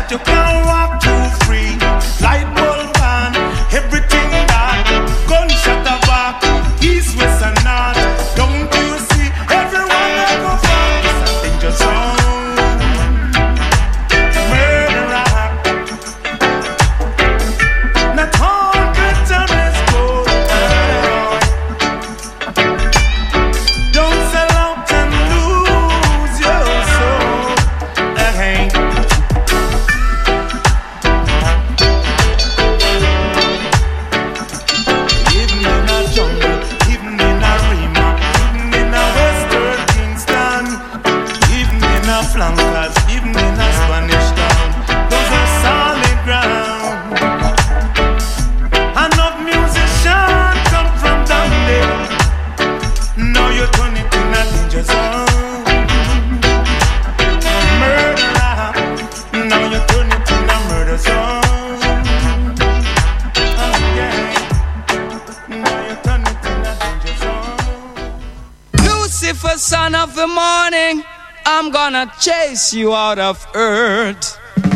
you can't walk too free. Light bulb on, everything that. Gunshot a back, east, west and north. Don't you see, everyone ever walk. It's a danger zone. Murderer. Not all good time is gold. Don't sell out and lose your soul. Hey. Even in a jungle, even in a Rima, even in a Western Kingston, even in a flankers, even in a Spanish town, those are solid ground. Enough musicians come from down there. Now you turn it in a danger zone. Murderer. Now you turn it in a murder zone. Oh yeah. Now you turn it in a danger zone. Lucifer, son of the morning, I'm gonna chase you out of earth.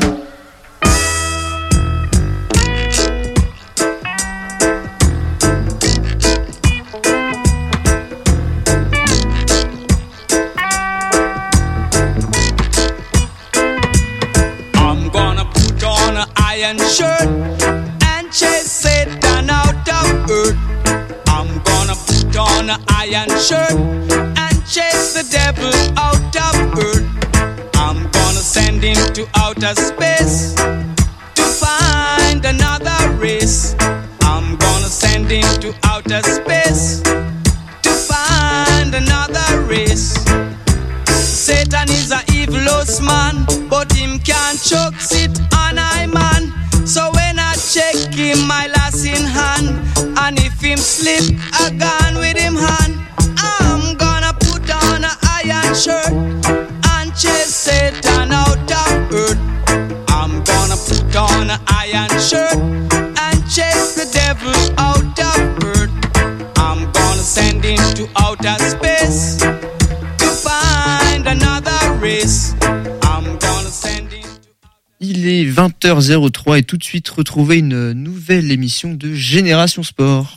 I'm gonna put on an iron shirt and chase Satan out of earth. I'm gonna put on an iron shirt and chase the devil out of earth. I'm gonna send him to outer space to find another race. I'm gonna send him to outer space to find another race. Satan is a evilous man, but him can't choke sit on I man. So when I check him, my lass in hand, and if him slip, I gone with him hand. I'm gonna put on an iron shirt and chase Satan out of earth. I'm gonna put on an iron shirt and chase the devil out of earth. I'm gonna send him to outer space to find another race. I'm gonna send him to... Il est 20h03 et tout de suite retrouver une nouvelle émission de Génération Sport.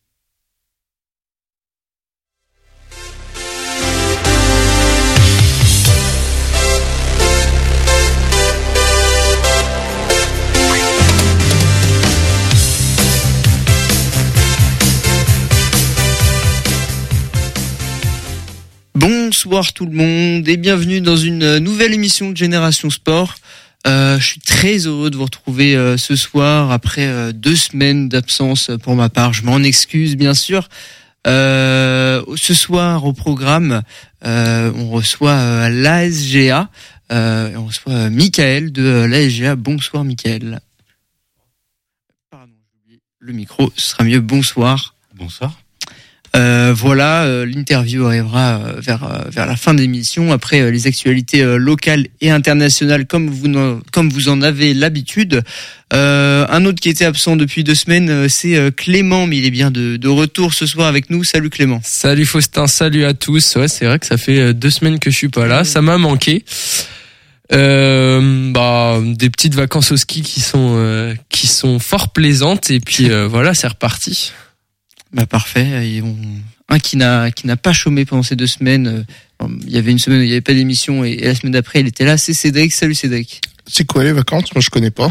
Bonsoir tout le monde et bienvenue dans une nouvelle émission de Génération Sport. Je suis très heureux de vous retrouver ce soir après 2 semaines d'absence pour ma part. Je m'en excuse bien sûr. Ce soir au programme, on reçoit l'ASGA. On reçoit Michael de l'ASGA. Bonsoir Michael. Pardon, j'ai oublié le micro. Ce sera mieux. Bonsoir. Bonsoir. Voilà, l'interview arrivera vers la fin de l'émission après les actualités locales et internationales comme vous en avez l'habitude. Un autre qui était absent depuis 2 semaines, c'est Clément, mais il est bien de retour ce soir avec nous. Salut Clément. Salut Faustin, salut à tous. Ouais, c'est vrai que ça fait 2 semaines que je suis pas là, ça m'a manqué. Des petites vacances au ski qui sont fort plaisantes et puis voilà, c'est reparti. Bah parfait. Et un qui n'a pas chômé pendant ces 2 semaines. Il y avait une semaine où il n'y avait pas d'émission et la semaine d'après il était là. C'est Cédric. Salut Cédric. C'est quoi les vacances? Moi je connais pas.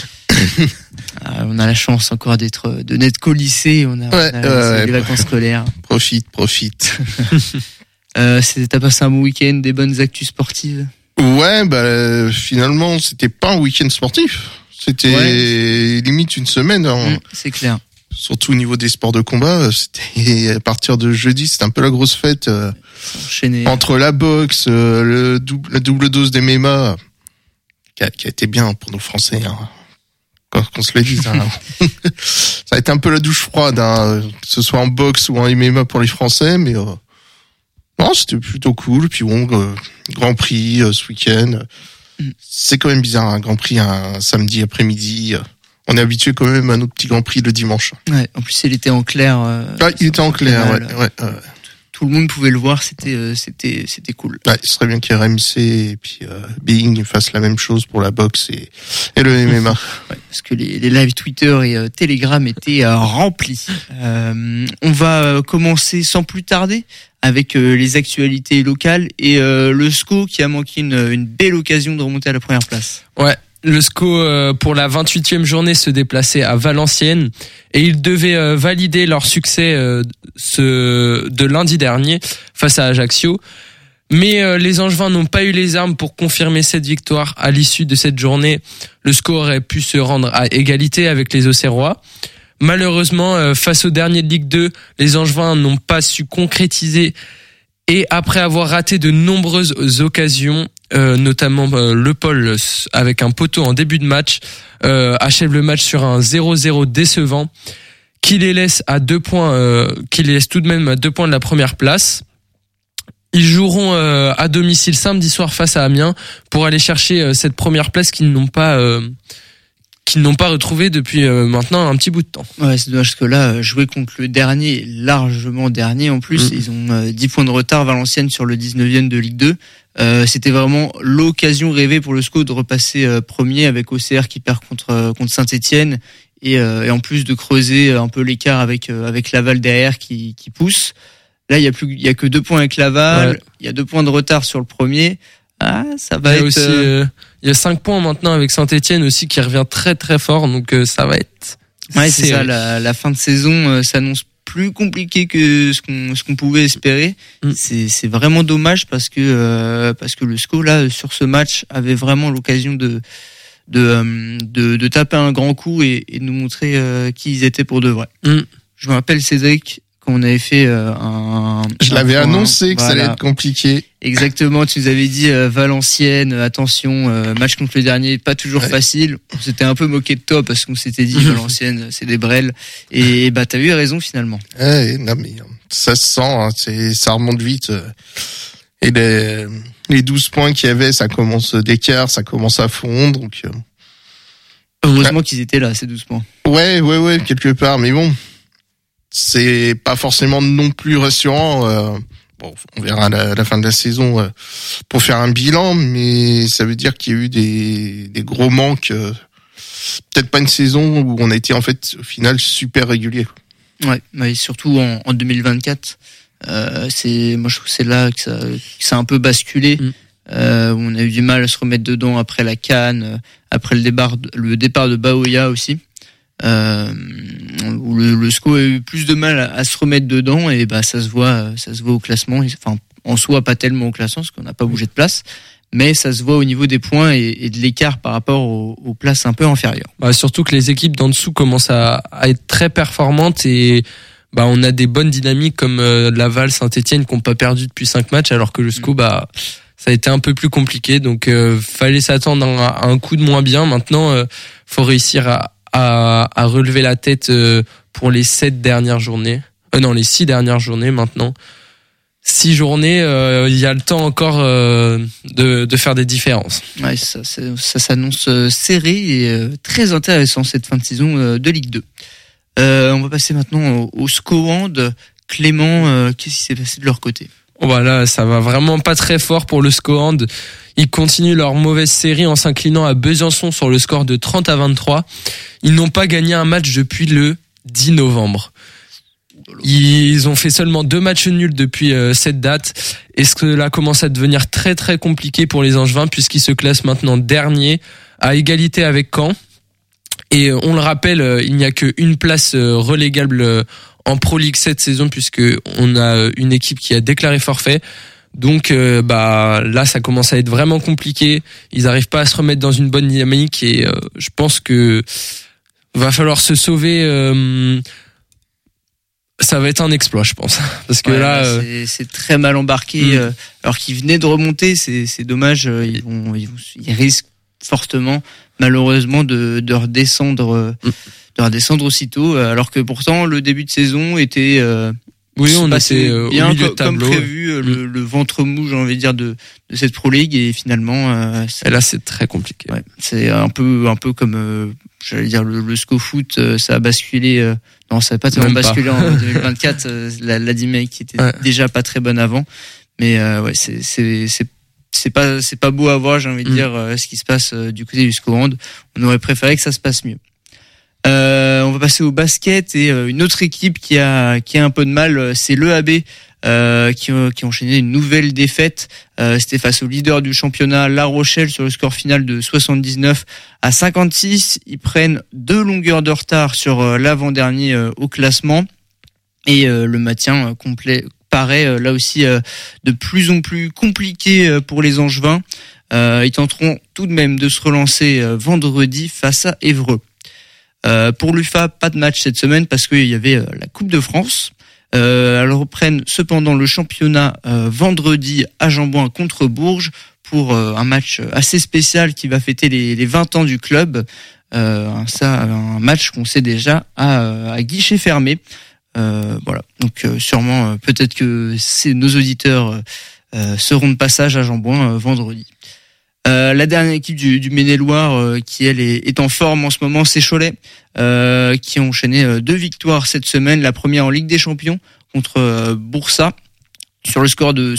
On a la chance encore de n'être qu'au lycée. On a des vacances scolaires. Profite. T'as passé un bon week-end, des bonnes actus sportives? Ouais, finalement c'était pas un week-end sportif. C'était limite une semaine. C'est clair. Surtout au niveau des sports de combat, c'était à partir de jeudi, c'était un peu la grosse fête entre la boxe, la double dose d'MMA, qui a été bien pour nos Français, hein, qu'on se le dise. Hein. Ça a été un peu la douche froide, hein, que ce soit en boxe ou en MMA pour les Français, mais non, c'était plutôt cool. Puis bon, Grand Prix ce week-end, c'est quand même bizarre, un Grand Prix un samedi après-midi. On est habitué quand même à notre petit Grand Prix le dimanche. Ouais, en plus il était en clair. Il était en clair, ouais. tout le monde pouvait le voir, c'était cool. Ouais, ce serait bien qu'RMC et puis Being fassent la même chose pour la boxe et le MMA. Ouais, parce que les lives Twitter et Telegram étaient remplis. On va commencer sans plus tarder avec les actualités locales et le SCO qui a manqué une belle occasion de remonter à la première place. Ouais. Le SCO pour la 28e journée se déplaçait à Valenciennes et ils devaient valider leur succès de lundi dernier face à Ajaccio. Mais les Angevins n'ont pas eu les armes pour confirmer cette victoire. À l'issue de cette journée, le SCO aurait pu se rendre à égalité avec les Auxerrois. Malheureusement, face au dernier de Ligue 2, les Angevins n'ont pas su concrétiser et après avoir raté de nombreuses occasions, notamment Le Paul avec un poteau en début de match, achève le match sur un 0-0 décevant qui les laisse à 2 points, qui les laisse tout de même à 2 points de la première place. Ils joueront à domicile samedi soir face à Amiens pour aller chercher cette première place qu'ils n'ont pas retrouvé depuis maintenant un petit bout de temps. Ouais, c'est dommage que là, jouer contre le dernier, largement dernier en plus, ils ont 10 points de retard, Valenciennes sur le 19e de Ligue 2. C'était vraiment l'occasion rêvée pour le SCO de repasser premier avec OCR qui perd contre Saint-Etienne et en plus de creuser un peu l'écart avec Laval derrière qui pousse. Là, il y a que 2 points avec Laval, il y a 2 points de retard sur le premier. Ah, ça va être aussi il y a 5 points maintenant avec Saint-Etienne aussi qui revient très très fort, donc ça va être c'est ça, la fin de saison s'annonce plus compliqué que ce qu'on pouvait espérer. C'est vraiment dommage parce que le SCO là sur ce match avait vraiment l'occasion de taper un grand coup et de nous montrer qui ils étaient pour de vrai. Je me rappelle, Cédric, quand on avait fait je l'avais annoncé que ça allait être compliqué. Exactement, tu nous avais dit Valenciennes, attention, match contre le dernier, pas toujours facile. On s'était un peu moqué de toi parce qu'on s'était dit Valenciennes, c'est des brels. Et t'as eu raison finalement. Non mais ça se sent, hein, ça remonte vite. Et les 12 points qu'il y avait, ça commence d'écart, ça commence à fondre. Donc heureusement qu'ils étaient là, ces 12 points. Ouais, quelque part, mais bon. C'est pas forcément non plus rassurant. Bon, on verra à la fin de la saison pour faire un bilan, mais ça veut dire qu'il y a eu des gros manques. Peut-être pas une saison où on a été en fait au final super régulier. Ouais, surtout en 2024. Moi je trouve que c'est là que ça a un peu basculé. On a eu du mal à se remettre dedans après la CAN, après le départ de Baoya aussi. Où le SCO a eu plus de mal à se remettre dedans et ça se voit au classement. Enfin, en soi pas tellement au classement parce qu'on n'a pas bougé de place, mais ça se voit au niveau des points et de l'écart par rapport aux places un peu inférieures. Surtout que les équipes d'en dessous commencent à être très performantes et on a des bonnes dynamiques comme Laval, Saint-Etienne qui n'ont pas perdu depuis 5 matchs alors que le SCO ça a été un peu plus compliqué, donc fallait s'attendre à un coup de moins bien. Maintenant faut réussir à relever la tête pour les 7 dernières journées. Les 6 dernières journées maintenant. 6 journées, il y a le temps encore de faire des différences. Ouais, ça s'annonce serré et très intéressant cette fin de saison de Ligue 2. On va passer maintenant au SCO Hand. Clément, qu'est-ce qui s'est passé de leur côté ? Voilà, ça va vraiment pas très fort pour le SCO Hand. Ils continuent leur mauvaise série en s'inclinant à Besançon sur le score de 30-23. Ils n'ont pas gagné un match depuis le 10 novembre. Ils ont fait seulement 2 matchs nuls depuis cette date. Et cela commence à devenir très très compliqué pour les Angevins puisqu'ils se classent maintenant dernier à égalité avec Caen. Et on le rappelle, il n'y a qu'une place relégable en Pro League cette saison puisque on a une équipe qui a déclaré forfait. Donc là ça commence à être vraiment compliqué. Ils arrivent pas à se remettre dans une bonne dynamique et je pense que va falloir se sauver. Ça va être un exploit, je pense, parce que c'est très mal embarqué. Alors qu'ils venaient de remonter, c'est dommage. Ils risquent fortement, malheureusement, de redescendre aussitôt. Alors que pourtant le début de saison était on était bien au milieu de tableau, comme prévu, le ventre mou, j'ai envie de dire, de cette Pro League et finalement. Et là, c'est très compliqué. Ouais, c'est un peu comme, j'allais dire, le SCO Foot, ça a basculé Non, ça va pas tellement basculer en 2024. La D-Make qui était déjà pas très bonne avant, mais ouais, c'est pas beau à voir, j'ai envie de dire, ce qui se passe du côté du Scorand. On aurait préféré que ça se passe mieux. On va passer au basket et une autre équipe qui a un peu de mal, c'est l'EAB. Qui ont enchaîné une nouvelle défaite. C'était face au leader du championnat, La Rochelle, sur le score final de 79-56. Ils prennent 2 longueurs de retard sur l'avant-dernier au classement, et le maintien complet paraît là aussi de plus en plus compliqué pour les Angevins. Ils tenteront tout de même de se relancer vendredi face à Évreux. Pour l'UFA, pas de match cette semaine parce qu'il y avait la Coupe de France. Elles reprennent cependant le championnat vendredi à Jambouin contre Bourges pour un match assez spécial qui va fêter les 20 ans du club. Un match qu'on sait déjà à guichet fermé. Voilà. Donc sûrement peut-être que nos auditeurs seront de passage à Jambouin vendredi. La dernière équipe du Maine-et-Loire qui elle est en forme en ce moment, c'est Cholet, qui a enchaîné 2 victoires cette semaine. La première en Ligue des Champions contre Boursa sur le score de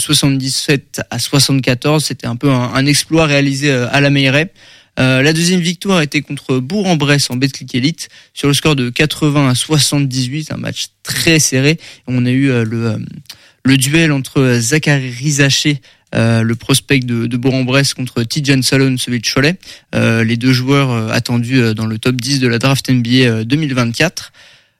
77-74. C'était un peu un exploit réalisé à la Meilleraie. La deuxième victoire était contre Bourg-en-Bresse en Betclic Elite sur le score de 80-78, un match très serré. On a eu le duel entre Zachary Rizaché, le prospect de Bourg-en-Bresse, contre Tidjane Salon, celui de Cholet, les 2 joueurs attendus dans le top 10 de la draft NBA 2024.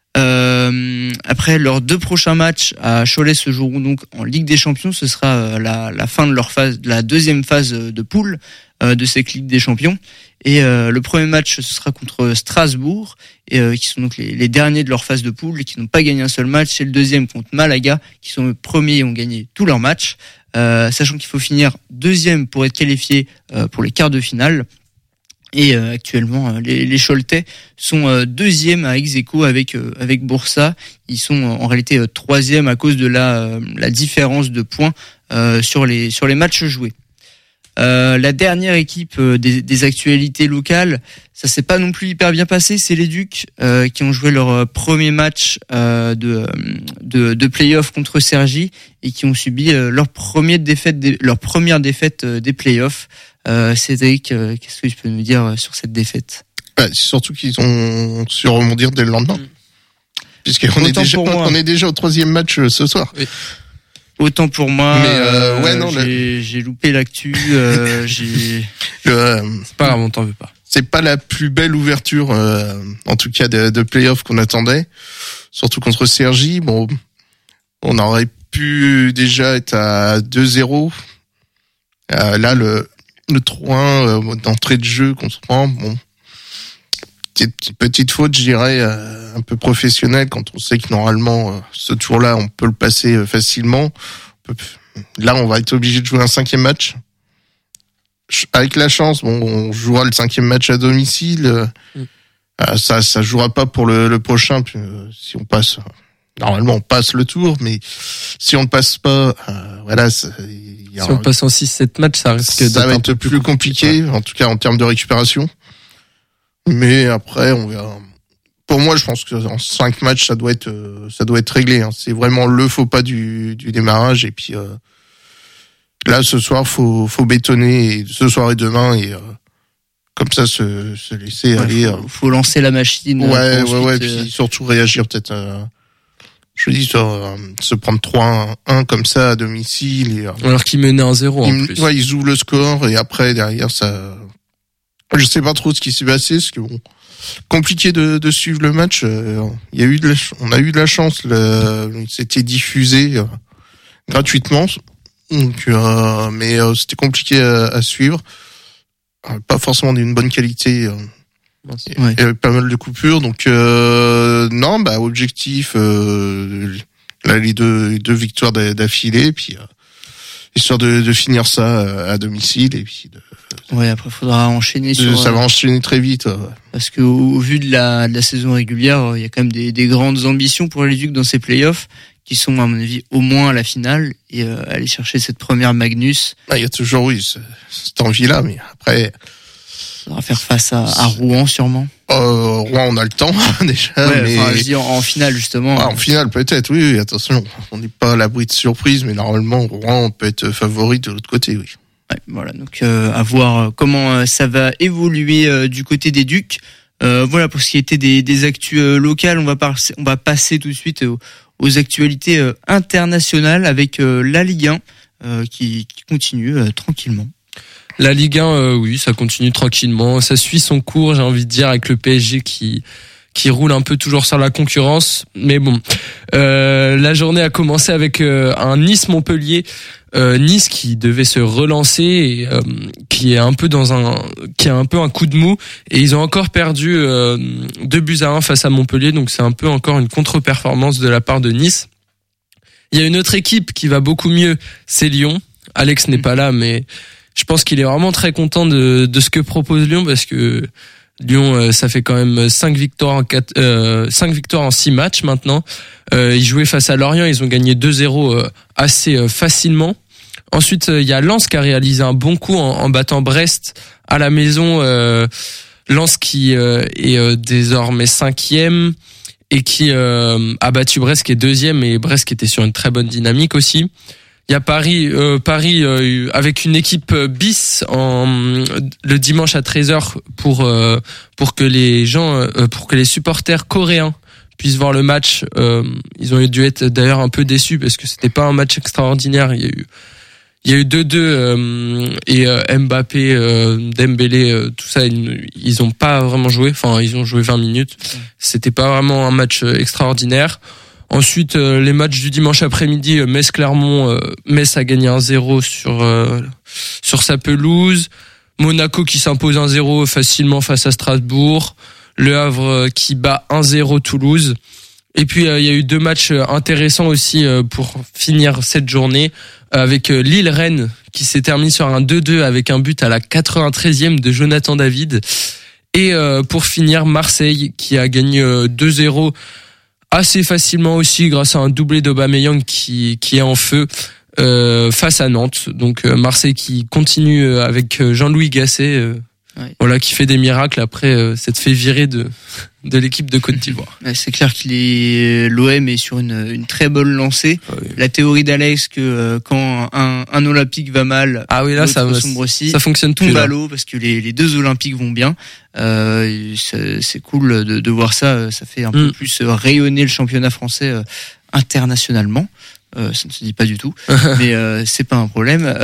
Après leurs 2 prochains matchs à Cholet se joueront donc en Ligue des Champions. Ce sera la fin de leur phase, de la deuxième phase de poule de cette Ligue des Champions. Et le premier match, ce sera contre Strasbourg, qui sont donc les derniers de leur phase de poule et qui n'ont pas gagné un seul match. Et le deuxième contre Malaga, qui sont les premiers et ont gagné tous leurs matchs. Sachant qu'il faut finir deuxième pour être qualifié pour les quarts de finale. Et actuellement, les Choletais sont deuxième à ex-aequo avec Boursa. Ils sont en réalité troisième à cause de la différence de points sur les matchs joués. La dernière équipe des actualités locales, ça s'est pas non plus hyper bien passé, c'est les Ducs qui ont joué leur premier match de play-off contre Cergy et qui ont subi leur première défaite des play-offs. Cédric, qu'est-ce que tu peux nous dire sur cette défaite? C'est surtout qu'ils ont su rebondir dès le lendemain. Puisqu'on est déjà au 3e match ce soir. Oui. Autant pour moi, mais j'ai loupé l'actu. C'est pas grave, on t'en veut pas. C'est pas la plus belle ouverture, en tout cas de play-off qu'on attendait, surtout contre Cergy. Bon, on aurait pu déjà être à 2-0. Là, le 3-1 d'entrée de jeu qu'on se prend, bon, petite faute, je dirais, un peu professionnelle, quand on sait que normalement ce tour-là on peut le passer facilement. Là, on va être obligé de jouer un 5e match. Avec la chance, bon, on jouera le 5e match à domicile. Ça jouera pas pour le prochain. Si on passe, normalement on passe le tour, mais si on ne passe pas, voilà. Si on passe en 6-7 matchs, ça risque d'être un peu plus compliqué, en tout cas en termes de récupération. Mais après, on verra. Pour moi, je pense que en 5 matchs, ça doit être réglé. Hein. C'est vraiment le faux pas du démarrage. Et puis là, ce soir, faut bétonner ce soir et demain, et comme ça se laisser aller. Faut lancer la machine. Ouais. Puis surtout réagir peut-être. Je dis se prendre 3-1 comme ça à domicile. Alors qu'ils menaient 1-0 en plus. Ouais, ils ouvrent le score et après derrière ça. Je sais pas trop ce qui s'est passé, parce que bon, compliqué de suivre le match. On a eu de la chance. C'était diffusé gratuitement, donc mais c'était compliqué à suivre. Pas forcément d'une bonne qualité. Il y avait pas mal de coupures, donc non, objectif. Là, les deux victoires d'affilée, puis histoire de finir ça à domicile, et puis après faudra enchaîner ça va enchaîner très vite. Parce que au vu de la saison régulière, il y a quand même des grandes ambitions pour les Ducs dans ces playoffs, qui sont à mon avis au moins à la finale, et aller chercher cette première Magnus. Il y a toujours cette envie là, mais après faudra faire face à Rouen sûrement. Rouen, on a le temps déjà. Ouais, mais enfin, je dis en finale justement. En finale peut-être, oui. Attention, on n'est pas à l'abri de surprise, mais normalement Rouen peut être favori de l'autre côté, oui. Ouais, voilà, donc à voir comment ça va évoluer du côté des Ducs. Voilà pour ce qui était des actus locales. On va passer tout de suite aux actualités internationales avec la Ligue 1 qui continue tranquillement. La Ligue 1, oui, ça continue tranquillement. Ça suit son cours, j'ai envie de dire, avec le PSG qui roule un peu toujours sur la concurrence. Mais bon, la journée a commencé avec un Nice-Montpellier. Nice qui devait se relancer et qui a un peu un coup de mou, et ils ont encore perdu 2-1 face à Montpellier, donc c'est un peu encore une contre-performance de la part de Nice. Il y a une autre équipe qui va beaucoup mieux, c'est Lyon. Alex n'est pas là, mais je pense qu'il est vraiment très content de ce que propose Lyon, parce que Lyon, ça fait quand même 5 victoires en 6 matchs maintenant. Ils jouaient face à Lorient, ils ont gagné 2-0 assez facilement. Ensuite, il y a Lens qui a réalisé un bon coup en battant Brest à la maison. Lens qui est désormais 5e et qui a battu Brest qui est 2e, et Brest qui était sur une très bonne dynamique aussi. Il y a Paris avec une équipe bis le dimanche à 13h pour que les supporters coréens puissent voir le match. Ils ont dû être d'ailleurs un peu déçus parce que c'était pas un match extraordinaire. Il y a eu 2-2 et Mbappé, Dembélé, tout ça, ils ont pas vraiment joué. Enfin, ils ont joué 20 minutes. C'était pas vraiment un match extraordinaire. Ensuite, les matchs du dimanche après-midi, Metz-Clermont, Metz a gagné 1-0 sur sa pelouse. Monaco qui s'impose 1-0 facilement face à Strasbourg. Le Havre qui bat 1-0 Toulouse. Et puis, il y a eu 2 matchs intéressants aussi pour finir cette journée, avec Lille-Rennes qui s'est terminé sur un 2-2 avec un but à la 93e de Jonathan David. Et pour finir, Marseille qui a gagné 2-0 assez facilement aussi grâce à un doublé d'Aubameyang qui est en feu face à Nantes. Donc Marseille qui continue avec Jean-Louis Gasset, voilà, qui fait des miracles après s'être fait virer de l'équipe de Côte d'Ivoire. C'est clair l'OM est sur une très bonne lancée. Oui. La théorie d'Alex que quand un Olympique va mal, ça fonctionne tout à l'eau parce que les 2 Olympiques vont bien. C'est cool de voir ça. Ça fait un peu plus rayonner le championnat français internationalement. Ça ne se dit pas du tout, mais c'est pas un problème.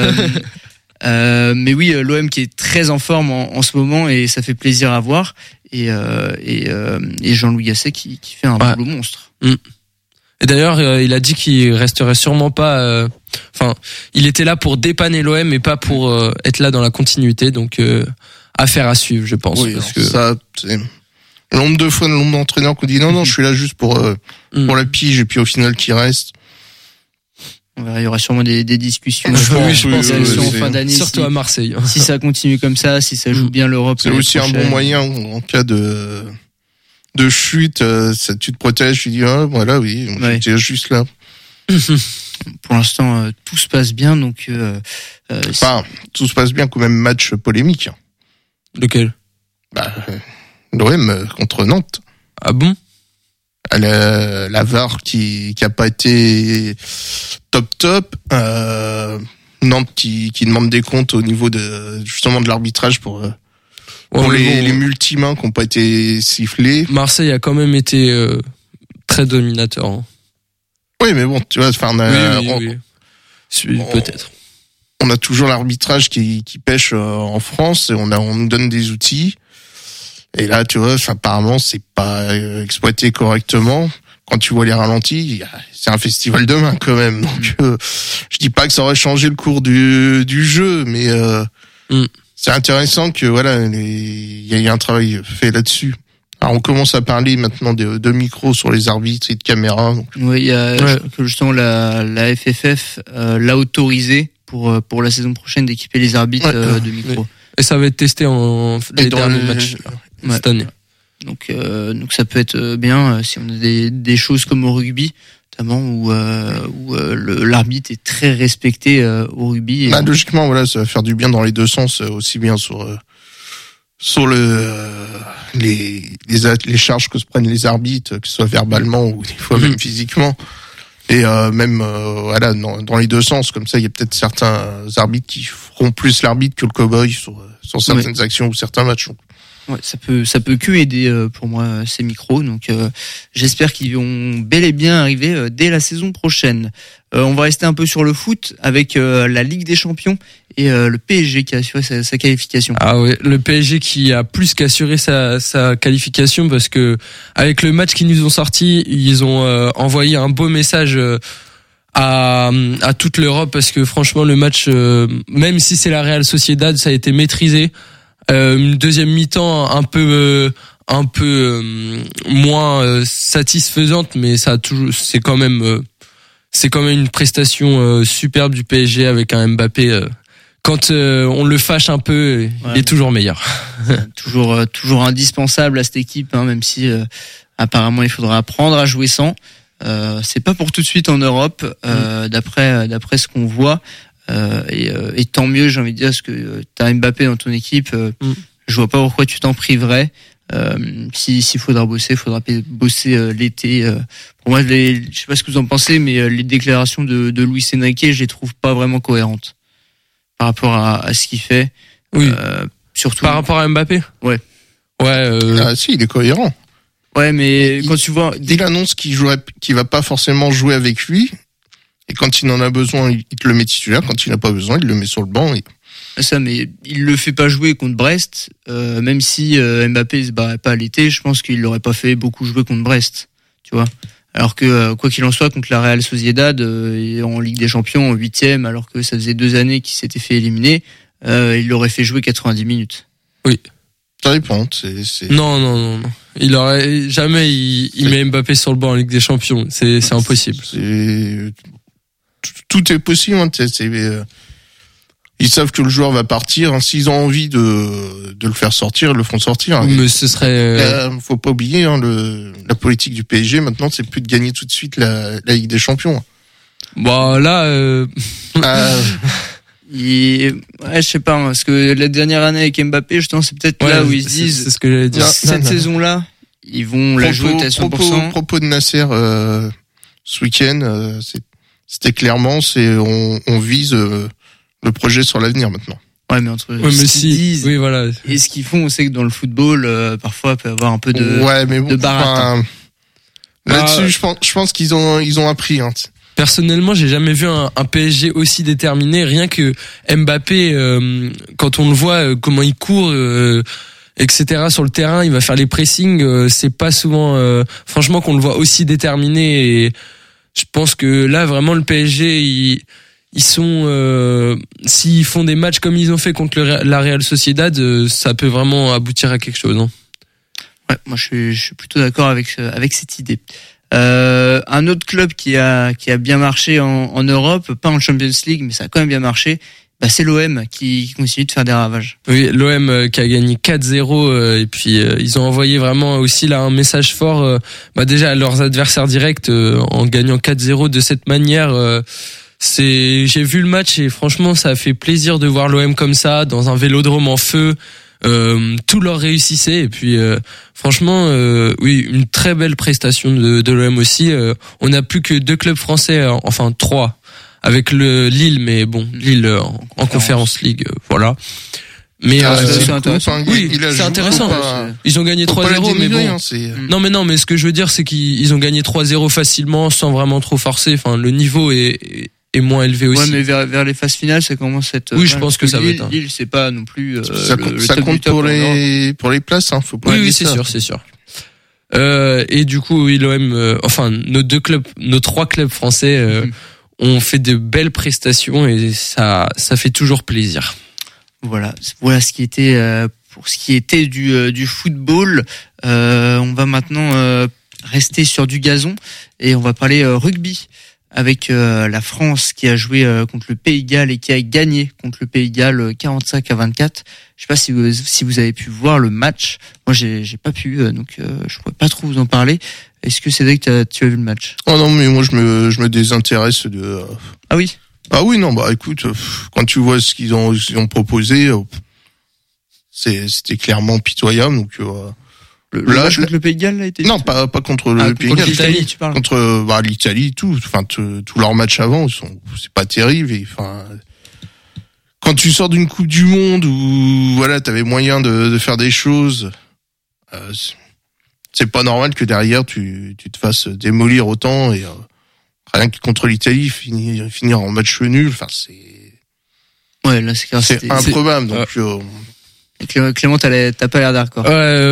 Mais oui, l'OM qui est très en forme en ce moment, et ça fait plaisir à voir. Et Jean-Louis Gasset qui fait un boulot monstre. Et d'ailleurs, il a dit qu'il resterait sûrement pas. Il était là pour dépanner l'OM et pas pour être là dans la continuité. Donc, affaire à suivre, je pense. Oui, parce que ça, c'est le nombre d'entraîneurs qui dit non, je suis là juste pour la pige, et puis au final qui reste. Il y aura sûrement des discussions. Je pense en fin d'année. Surtout à Marseille. Si ça continue comme ça, si ça joue bien l'Europe. C'est aussi un bon moyen en cas de chute. Tu te protèges, tu dis voilà, oui, j'étais juste là. Pour l'instant, tout se passe bien, donc. Tout se passe bien, quand même. Match polémique. Lequel? L'OM contre Nantes. Ah bon? La VAR qui a pas été top. Nantes qui demande des comptes au niveau justement de l'arbitrage pour les multi-mains qui n'ont pas été sifflés. Marseille a quand même été très dominateur. Hein. Oui, mais bon, tu vois, oui. Peut-être. On a toujours l'arbitrage qui pêche en France, et on nous donne des outils. Et là, tu vois, apparemment, c'est pas exploité correctement. Quand tu vois les ralentis, c'est un festival de main quand même. Donc, je dis pas que ça aurait changé le cours du jeu, mais c'est intéressant que voilà, il y a un travail fait là-dessus. Alors, on commence à parler maintenant de micros sur les arbitres et de caméras. Donc. Oui, il y a je crois que justement la FFF l'a autorisé pour la saison prochaine d'équiper les arbitres de micros. Oui. Et ça va être testé les derniers matchs cette année. Donc ça peut être bien si on a des choses comme au rugby, notamment où l'arbitre est très respecté au rugby. Logiquement, voilà, ça va faire du bien dans les deux sens, aussi bien sur les charges que se prennent les arbitres, que ce soit verbalement ou des fois même physiquement. Et même voilà, dans les deux sens, comme ça il y a peut-être certains arbitres qui feront plus l'arbitre que le cow-boy sur certaines actions ou certains matchs. Ouais, ça peut que aider pour moi ces micros, donc j'espère qu'ils vont bel et bien arriver dès la saison prochaine. On va rester un peu sur le foot avec la Ligue des Champions et le PSG qui a assuré sa qualification. Ah ouais, le PSG qui a plus qu'assuré sa qualification, parce que avec le match qu'ils nous ont sorti, ils ont envoyé un beau message à toute l'Europe, parce que franchement le match, même si c'est la Real Sociedad, ça a été maîtrisé. Une deuxième mi-temps un peu moins satisfaisante, mais c'est quand même une prestation superbe du PSG avec un Mbappé. Quand on le fâche un peu, il est toujours meilleur. toujours indispensable à cette équipe, hein, même si apparemment il faudra apprendre à jouer sans. C'est pas pour tout de suite en Europe, d'après ce qu'on voit. Et tant mieux, j'ai envie de dire, parce que t'as Mbappé dans ton équipe. Je vois pas pourquoi tu t'en priverais. S'il faudra bosser l'été. Pour moi, je sais pas ce que vous en pensez, mais les déclarations de Luis Enrique, je les trouve pas vraiment cohérentes par rapport à ce qu'il fait. Oui. Surtout par rapport à Mbappé. Ouais. Ah si, il est cohérent. Ouais, mais quand tu vois, il annonce qu'il va pas forcément jouer avec lui. Et quand il en a besoin, il te le met titulaire. Quand il n'a pas besoin, il le met sur le banc. Ça, mais il le fait pas jouer contre Brest. Même si Mbappé se barrait pas à l'été, je pense qu'il l'aurait pas fait beaucoup jouer contre Brest. Tu vois. Alors que quoi qu'il en soit, contre la Real Sociedad en Ligue des Champions en 8e, alors que ça faisait 2 années qu'il s'était fait éliminer, il l'aurait fait jouer 90 minutes. Oui. Ça dépend. Non. Il aurait jamais. Il met Mbappé sur le banc en Ligue des Champions. C'est impossible. Tout est possible. Hein. Ils savent que le joueur va partir. Hein. S'ils ont envie de le faire sortir, ils le font sortir. Hein. Mais ce serait. Faut pas oublier la politique du PSG. Maintenant, c'est plus de gagner tout de suite la Ligue des Champions. Bon là. je sais pas, parce que la dernière année avec Mbappé, justement, c'est peut-être là où ils se disent. C'est ce que j'allais dire. Cette saison-là, ils vont la jouer à 100%. Propos de Nasser ce week-end, c'était clairement, on vise le projet sur l'avenir maintenant. Ouais, mais entre ce qu'ils disent et ce qu'ils font, on sait que dans le football, parfois, il peut y avoir un peu de baratin. Là-dessus, je pense qu'ils ont appris. Hein. Personnellement, j'ai jamais vu un PSG aussi déterminé. Rien que Mbappé, quand on le voit, comment il court, etc. sur le terrain, il va faire les pressings. C'est pas souvent, franchement, qu'on le voit aussi déterminé. Et je pense que là, vraiment, le PSG, ils sont, s'ils font des matchs comme ils ont fait contre la Real Sociedad, ça peut vraiment aboutir à quelque chose. Hein. Ouais, moi, je suis plutôt d'accord avec cette idée. Un autre club qui a bien marché en Europe, pas en Champions League, mais ça a quand même bien marché, c'est l'OM qui continue de faire des ravages. Oui, l'OM qui a gagné 4-0 et puis ils ont envoyé vraiment aussi là un message fort déjà à leurs adversaires directs en gagnant 4-0 de cette manière. J'ai vu le match et franchement ça a fait plaisir de voir l'OM comme ça dans un vélodrome en feu. Tout leur réussissait et puis franchement oui, une très belle prestation de l'OM aussi. On n'a plus que 2 clubs français, enfin 3 avec Lille, mais bon, Lille en Conference League, voilà. Mais c'est intéressant. Oui, c'est intéressant. Ils ont gagné 3-0, mais bon. Non, mais ce que je veux dire, c'est qu'ils ont gagné 3-0 facilement, sans vraiment trop forcer. Enfin, le niveau est moins élevé aussi. Ouais, mais vers les phases finales, ça commence à être. Oui, je pense que ça va être. Lille, c'est pas non plus. Ça compte pour les places, hein. Faut pas. Oui, c'est sûr. Et du coup, oui, l'OM, enfin, nos 3 clubs français ont fait de belles prestations et ça fait toujours plaisir. Voilà ce qui était pour ce qui était du football. On va maintenant rester sur du gazon et on va parler rugby avec la France qui a joué contre le Pays de Galles et qui a gagné contre le Pays de Galles 45-24. Je sais pas si vous avez pu voir le match. Moi j'ai pas pu, donc je pourrais pas trop vous en parler. Est-ce que c'est vrai que tu as vu le match? Oh non, mais moi je me désintéresse de. Ah oui. Ah oui, non, écoute, quand tu vois ce qu'ils ont proposé, c'était clairement pitoyable. Donc Le match contre le Pays de Galles a été... Non, pas contre le Pays de Galles. L'Italie, tu parles. Contre l'Italie, tout. Enfin, tous leurs matchs avant, c'est pas terrible. Enfin, quand tu sors d'une Coupe du Monde où voilà, t'avais moyen de faire des choses, c'est pas normal que derrière tu te fasses démolir autant et rien que contre l'Italie finir en match nul. Enfin, ouais, là c'est improbable. Donc Clément, t'as pas l'air d'accord.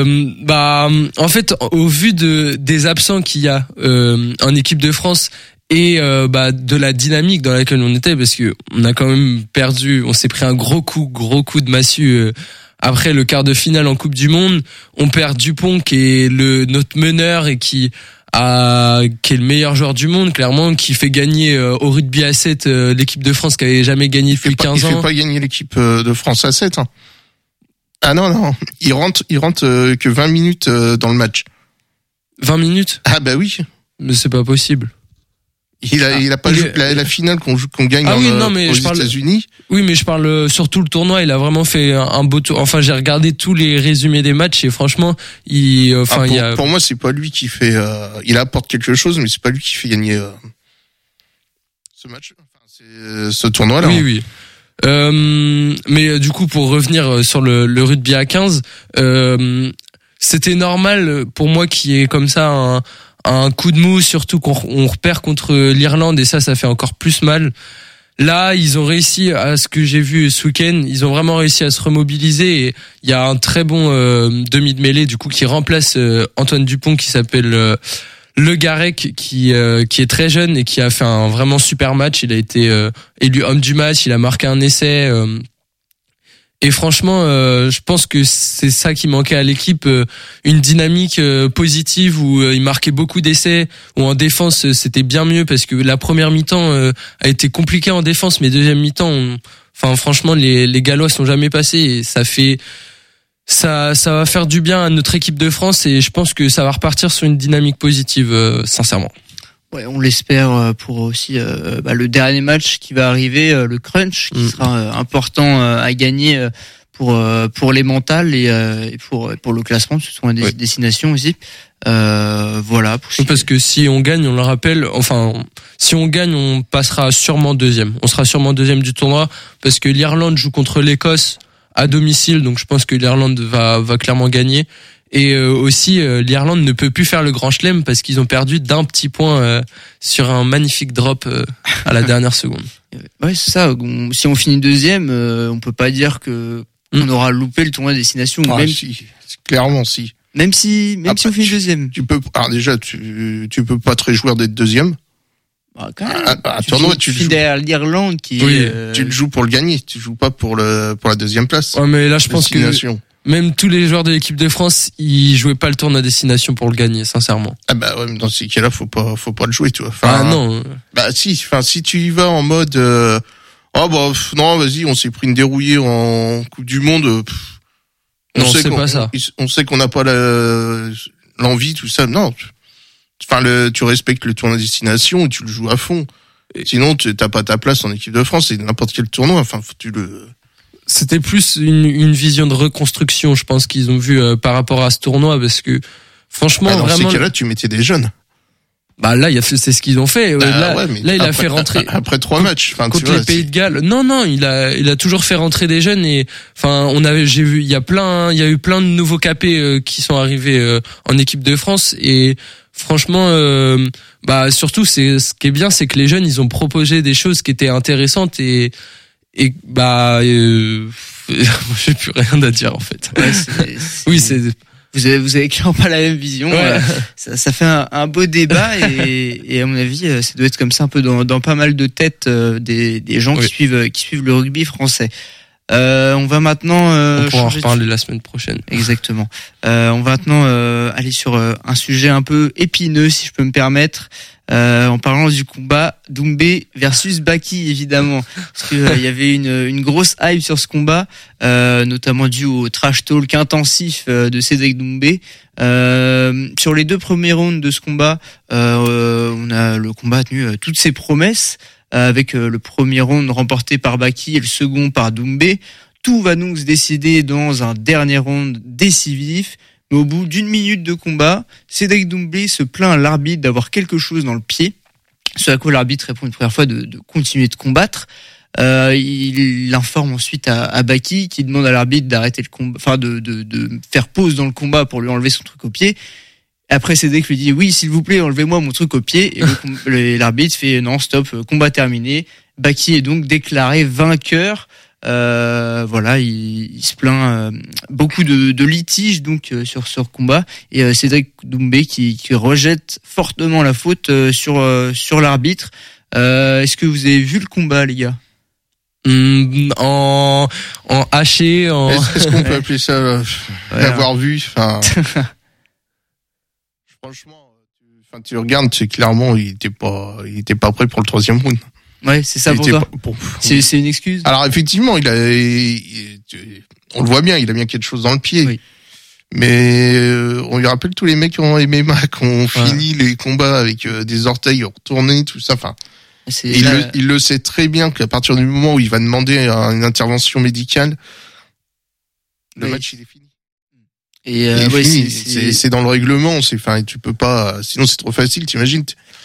En fait, au vu des absents qu'il y a en équipe de France et de la dynamique dans laquelle on était, parce que on a quand même perdu, on s'est pris un gros coup de massue après le quart de finale en Coupe du Monde. On perd Dupont qui est notre meneur et qui est le meilleur joueur du monde, clairement, qui fait gagner au rugby à 7 l'équipe de France qui avait jamais gagné depuis 15 ans. Il fait pas gagner l'équipe de France à 7, hein. Ah non, il rentre que 20 minutes dans le match. 20 minutes? Ah bah oui. Mais c'est pas possible. Il a pas joué la finale qu'on gagne aux États-Unis. Oui, mais je parle sur tout le tournoi, il a vraiment fait un beau tour. Enfin, j'ai regardé tous les résumés des matchs et franchement, pour moi, c'est pas lui qui fait il apporte quelque chose, mais c'est pas lui qui fait gagner ce match, ce tournoi là. Oui. Mais du coup, pour revenir sur le rugby à 15, c'était normal pour moi qu'il y ait comme ça un coup de mou, surtout qu'on repère contre l'Irlande et ça fait encore plus mal. Là, ils ont réussi, à ce que j'ai vu ce week-end, ils ont vraiment réussi à se remobiliser et il y a un très bon demi de mêlée du coup qui remplace Antoine Dupont qui s'appelle Le Garec qui est très jeune et qui a fait un vraiment super match. Il a été élu homme du match, il a marqué un essai. Et franchement, je pense que c'est ça qui manquait à l'équipe, une dynamique positive où il marquait beaucoup d'essais, où en défense c'était bien mieux parce que la première mi-temps a été compliquée en défense, mais deuxième mi-temps, franchement les Gallois sont jamais passés et ça va faire du bien à notre équipe de France et je pense que ça va repartir sur une dynamique positive, sincèrement. Ouais, on l'espère pour aussi le dernier match qui va arriver, le crunch, qui sera important à gagner pour les mentales et pour le classement, ce sont des destinations aussi. Voilà. Parce que si on gagne, on le rappelle, si on gagne, on passera sûrement deuxième. On sera sûrement deuxième du tournoi parce que l'Irlande joue contre l'Écosse à domicile, donc je pense que l'Irlande va clairement gagner. Et aussi, l'Irlande ne peut plus faire le Grand Chelem parce qu'ils ont perdu d'un petit point sur un magnifique drop à la dernière seconde. Ouais, c'est ça. Si on finit deuxième, on peut pas dire que on aura loupé le tournoi destination. Ah, même si, clairement si. Même si on finit deuxième. Tu peux peux pas te réjouir d'être deuxième. Quand même. Tu joues derrière l'Irlande qui. Oui, tu le joues pour le gagner. Tu joues pas pour la deuxième place. Ouais, mais là je pense que même tous les joueurs de l'équipe de France, ils jouaient pas le tournoi destination pour le gagner, sincèrement. Ah bah ouais, mais dans ces cas-là, faut pas le jouer, tu vois. Non. Bah si tu y vas en mode non, vas-y, on s'est pris une dérouillée en Coupe du Monde. Pas ça. On sait qu'on n'a pas l'envie, tout ça. Non. Tu respectes le tournoi destination et tu le joues à fond. Sinon, t'as pas ta place en équipe de France, c'est n'importe quel tournoi. C'était plus une vision de reconstruction, je pense qu'ils ont vu par rapport à ce tournoi, parce que franchement, dans vraiment. Dans ces cas-là, tu mettais des jeunes. Là, c'est ce qu'ils ont fait. Il a fait rentrer après 3 matchs. Contre les Pays de Galles. Non, il a toujours fait rentrer des jeunes et j'ai vu, il y a eu plein de nouveaux capés qui sont arrivés en équipe de France et franchement, surtout ce qui est bien, c'est que les jeunes, ils ont proposé des choses qui étaient intéressantes et j'ai plus rien à dire en fait. Ouais, vous avez clairement pas la même vision. Ouais. Ça fait un beau débat et à mon avis, ça doit être comme ça un peu dans pas mal de têtes des gens qui suivent le rugby français. On va maintenant on pourra en reparler la semaine prochaine. Exactement. On va maintenant aller sur un sujet un peu épineux, si je peux me permettre, en parlant du combat Doumbé versus Baki, évidemment, parce que il y avait une grosse hype sur ce combat, notamment dû au trash talk intensif de Cédric Doumbé. Sur les 2 premiers rounds de ce combat, le combat a tenu toutes ses promesses. Avec le premier round remporté par Baki et le second par Doumbé. Tout va donc se décider dans un dernier round décisif. Mais au bout d'1 minute de combat, Cédric Doumbé se plaint à l'arbitre d'avoir quelque chose dans le pied. Ce à quoi l'arbitre répond une première fois de continuer de combattre. Il informe ensuite à Baki qui demande à l'arbitre d'arrêter le combat, enfin de faire pause dans le combat pour lui enlever son truc au pied. Après Cédric lui dit oui s'il vous plaît enlevez-moi mon truc au pied et l'arbitre fait non stop, combat terminé. Baki est donc déclaré vainqueur. Voilà, il se plaint beaucoup de litiges donc sur ce combat et Cédric Doumbé qui rejette fortement la faute sur l'arbitre. Est-ce que vous avez vu le combat, les gars? En haché, Est-ce qu'on peut appeler ça l'avoir vu? Enfin, franchement, tu regardes, c'est clairement, il était pas prêt pour le 3e round. Ouais, c'est ça pour toi. C'est une excuse. Alors effectivement, on le voit bien, il a bien quelque chose dans le pied. Oui. Mais on lui rappelle tous les mecs qui ont MMA, qui ont fini les combats avec des orteils retournés, tout ça. Enfin, il le sait très bien qu'à partir du moment où il va demander une intervention médicale, le match il est fini. Et fini. C'est dans le règlement. Tu peux pas. Sinon c'est trop facile. T'imagines.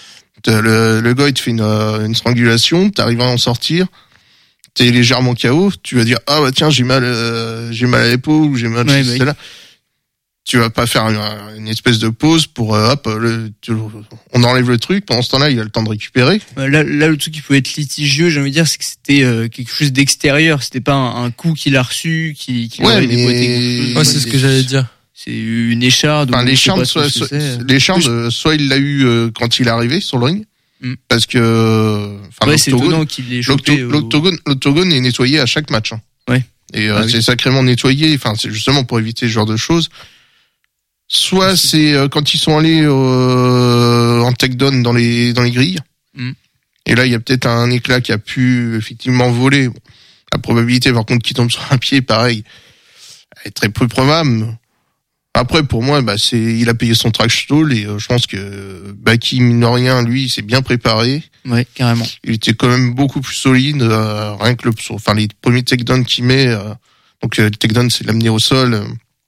Le gars il te fait une strangulation, t'arrives à en sortir, t'es légèrement KO, tu vas dire ah bah tiens j'ai mal à l'épaule ou j'ai mal là. Tu vas pas faire une espèce de pause pour on enlève le truc, pendant ce temps-là il a le temps de récupérer. Là le truc qui pouvait être litigieux, j'ai envie de dire, c'est que c'était quelque chose d'extérieur, c'était pas un coup qu'il a reçu qui aurait déboîté. Ouais, c'est ce que j'allais dire. C'est une écharde. Enfin, l'écharde, soit il l'a eu quand il est arrivé sur le ring, parce que c'est étonnant qu'il l'ait chopé. L'octogone est nettoyé à chaque match. Hein. Ouais. Et c'est sacrément nettoyé. Enfin, c'est justement pour éviter ce genre de choses. Soit c'est quand ils sont allés en takedown dans les grilles. Et là, il y a peut-être un éclat qui a pu effectivement voler. Bon, la probabilité, par contre, qu'il tombe sur un pied, pareil, est très peu probable. Après, pour moi, il a payé son trash stall et je pense que Baki, mine de rien, lui, il s'est bien préparé. Ouais, carrément. Il était quand même beaucoup plus solide, rien que les premiers takedowns qu'il met, donc le takedown, c'est l'amener au sol.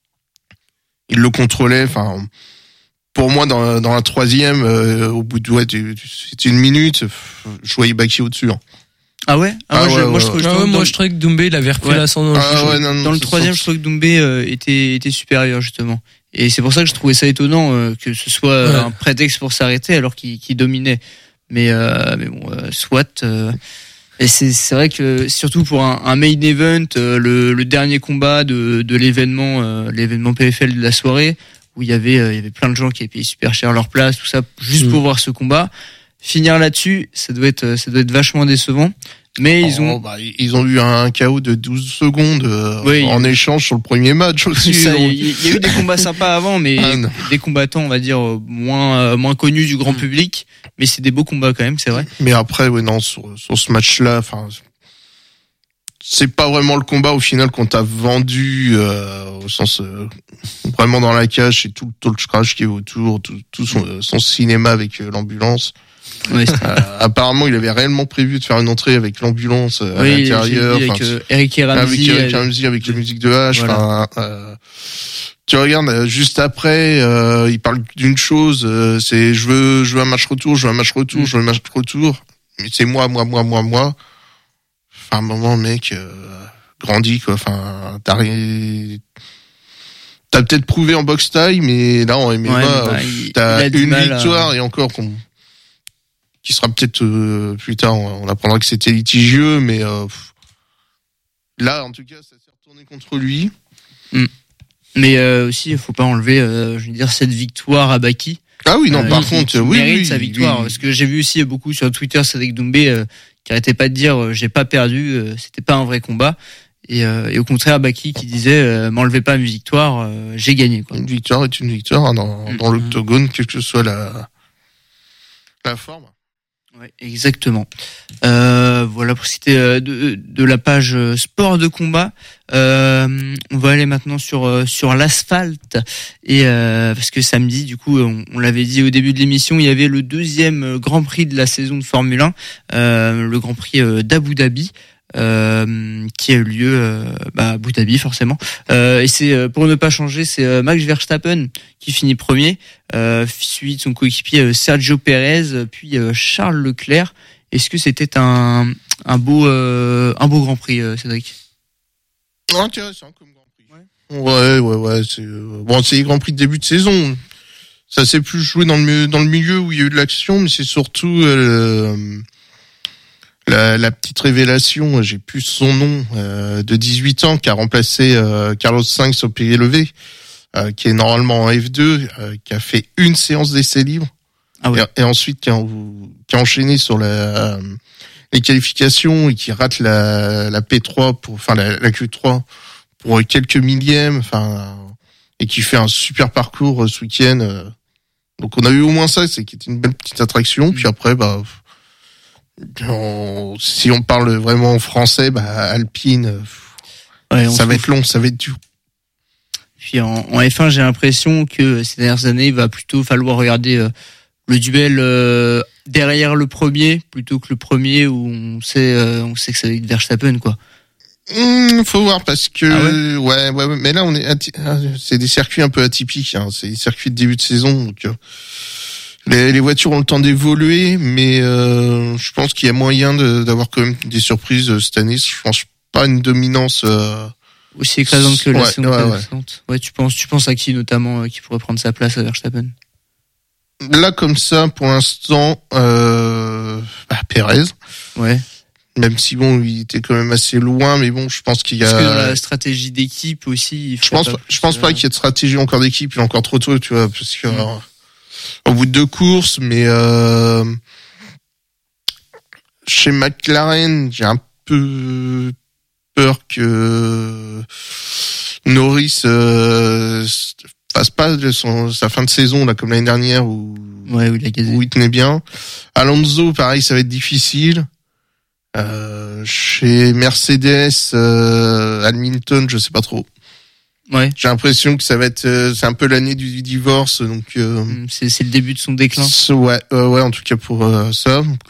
Il le contrôlait, enfin, pour moi, dans la 3e, au bout de, c'était 1 minute, je voyais Baki au-dessus, hein. Ah ouais? Moi, je trouvais que Doumbé, il avait repris l'ascendant. Dans le 3e, je trouvais que Doumbé était supérieur, justement. Et c'est pour ça que je trouvais ça étonnant que ce soit un prétexte pour s'arrêter alors qu'il dominait. Mais bon, soit. Et c'est vrai que surtout pour un main event, le dernier combat de l'événement PFL de la soirée, où il y avait plein de gens qui avaient payé super cher leur place, tout ça, juste pour voir ce combat. Finir là-dessus, ça doit être vachement décevant. Mais ils ont eu un KO de 12 secondes en échange sur le premier match aussi. Il y a eu des combats sympas avant, mais des combattants, on va dire, moins connus du grand public. Mais c'est des beaux combats quand même, c'est vrai. Mais après, sur ce match-là, enfin, c'est pas vraiment le combat au final qu'on t'a vendu au sens vraiment dans la cage et tout le talk crash qui est autour, tout son cinéma avec l'ambulance. Ouais, apparemment, il avait réellement prévu de faire une entrée avec l'ambulance à l'intérieur. Avec Eric et Ramsey. Avec Ramsey, avec la musique de H. Voilà. Tu regardes juste après, il parle d'une chose, c'est je veux un match retour, je veux un match retour. Mais c'est moi. Enfin, à un moment, mec, grandis quoi. Enfin, t'as peut-être prouvé en boxe taille, mais là en MMA, t'as une victoire et encore qui sera peut-être plus tard, on apprendra que c'était litigieux, mais là, en tout cas, ça s'est retourné contre lui. Mais aussi, il faut pas enlever, je veux dire, cette victoire à Baki. Ah oui, non, par contre, il mérite sa victoire. Parce que j'ai vu aussi beaucoup sur Twitter, Cédric Doumbé qui arrêtait pas de dire j'ai pas perdu, c'était pas un vrai combat. Et au contraire, Baki qui disait m'enlevez pas une victoire, j'ai gagné quoi. Une victoire est une victoire dans l'octogone, quelle que soit la forme. Ouais, exactement. Voilà pour citer de la page sport de combat. On va aller maintenant sur l'asphalte et parce que samedi, du coup, on l'avait dit au début de l'émission, il y avait le 2e Grand Prix de la saison de Formule 1, le Grand Prix d'Abu Dhabi. qui a eu lieu à Abu Dhabi forcément. Et c'est pour ne pas changer, c'est Max Verstappen qui finit premier, suivi de son coéquipier Sergio Pérez, puis Charles Leclerc. Est-ce que c'était un beau Grand Prix, Cédric? Intéressant comme Grand Prix. Ouais. C'est les Grands Prix de début de saison. Ça s'est plus joué dans le milieu où il y a eu de l'action, mais c'est surtout la petite révélation, j'ai plus son nom, de 18 ans, qui a remplacé Carlos Sainz au pied levé, qui est normalement en F2, qui a fait une séance d'essai libre, et ensuite qui a enchaîné sur les qualifications et qui rate la P3 la Q3 pour quelques millièmes, et qui fait un super parcours ce week-end. Donc on a eu au moins ça, c'est qui était une belle petite attraction. Puis après, si on parle vraiment en français, Alpine, ça va être long, ça va être dur. Puis en F1, j'ai l'impression que ces dernières années, il va plutôt falloir regarder le duel derrière le premier plutôt que le premier où on sait que ça va être Verstappen, quoi. Faut voir parce que ouais, mais là c'est des circuits un peu atypiques, c'est des circuits de début de saison, donc les voitures ont le temps d'évoluer, mais je pense qu'il y a moyen d'avoir quand même des surprises cette année. Je pense pas une dominance aussi écrasante que la saison précédente. Ouais, tu penses à qui notamment qui pourrait prendre sa place à Verstappen? Là comme ça pour l'instant Pérez. Ouais. Même si il était quand même assez loin, mais je pense qu'il y a. Parce que dans la stratégie d'équipe aussi. Je pense pas qu'il y ait de stratégie encore d'équipe, il est encore trop tôt, tu vois, parce que au bout de 2 courses, mais chez McLaren, j'ai un peu peur que Norris fasse pas sa fin de saison là comme l'année dernière où il tenait bien. Alonso, pareil, ça va être difficile. Chez Mercedes, Hamilton, je sais pas trop. Ouais. J'ai l'impression que ça va être, c'est un peu l'année du divorce, donc. C'est le début de son déclin. Ouais, en tout cas pour ça. Donc,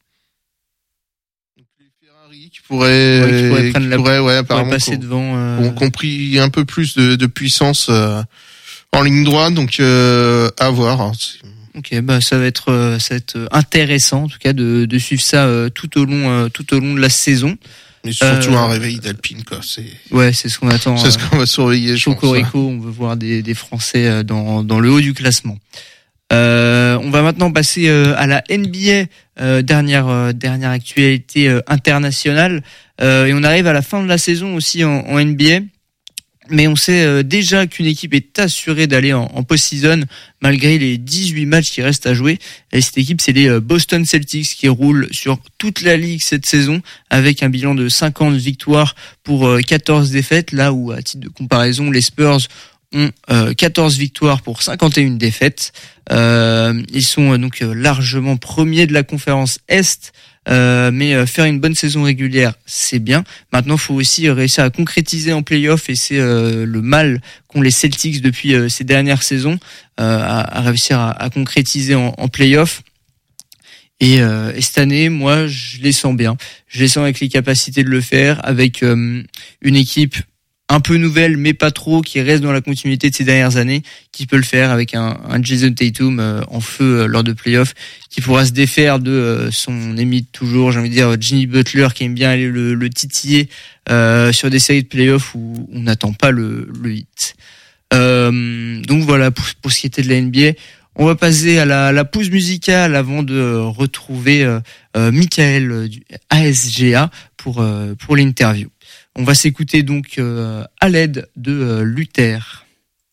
les Ferrari qui pourraient passer devant. Ont compris un peu plus de puissance en ligne droite, donc à voir. Ok, ça va être intéressant en tout cas de suivre ça tout au long de la saison. Mais surtout un réveil d'Alpine, quoi. C'est ce qu'on attend. C'est ce qu'on va surveiller. Cocorico, on veut voir des Français dans le haut du classement. On va maintenant passer à la NBA, dernière actualité internationale. Et on arrive à la fin de la saison aussi en NBA. Mais on sait déjà qu'une équipe est assurée d'aller en post-season malgré les 18 matchs qui restent à jouer. Et cette équipe, c'est les Boston Celtics qui roulent sur toute la ligue cette saison avec un bilan de 50 victoires pour 14 défaites. Là où, à titre de comparaison, les Spurs ont 14 victoires pour 51 défaites. Ils sont donc largement premiers de la conférence Est. Mais faire une bonne saison régulière, c'est bien. Maintenant, il faut aussi réussir à concrétiser en play-off, et c'est le mal qu'ont les Celtics depuis ces dernières saisons, à réussir à concrétiser en play-off. Et cette année, moi, je les sens bien. Je les sens avec les capacités de le faire, avec une équipe un peu nouvelle, mais pas trop, qui reste dans la continuité de ces dernières années, qui peut le faire avec un Jason Tatum en feu lors de playoffs, qui pourra se défaire de son ennemi de toujours, j'ai envie de dire Jimmy Butler, qui aime bien aller le titiller sur des séries de playoffs où on n'attend pas le hit. Donc voilà pour ce qui était de la NBA. On va passer à la pause musicale avant de retrouver Michael du ASGA pour l'interview. On va s'écouter donc à l'aide de Luther.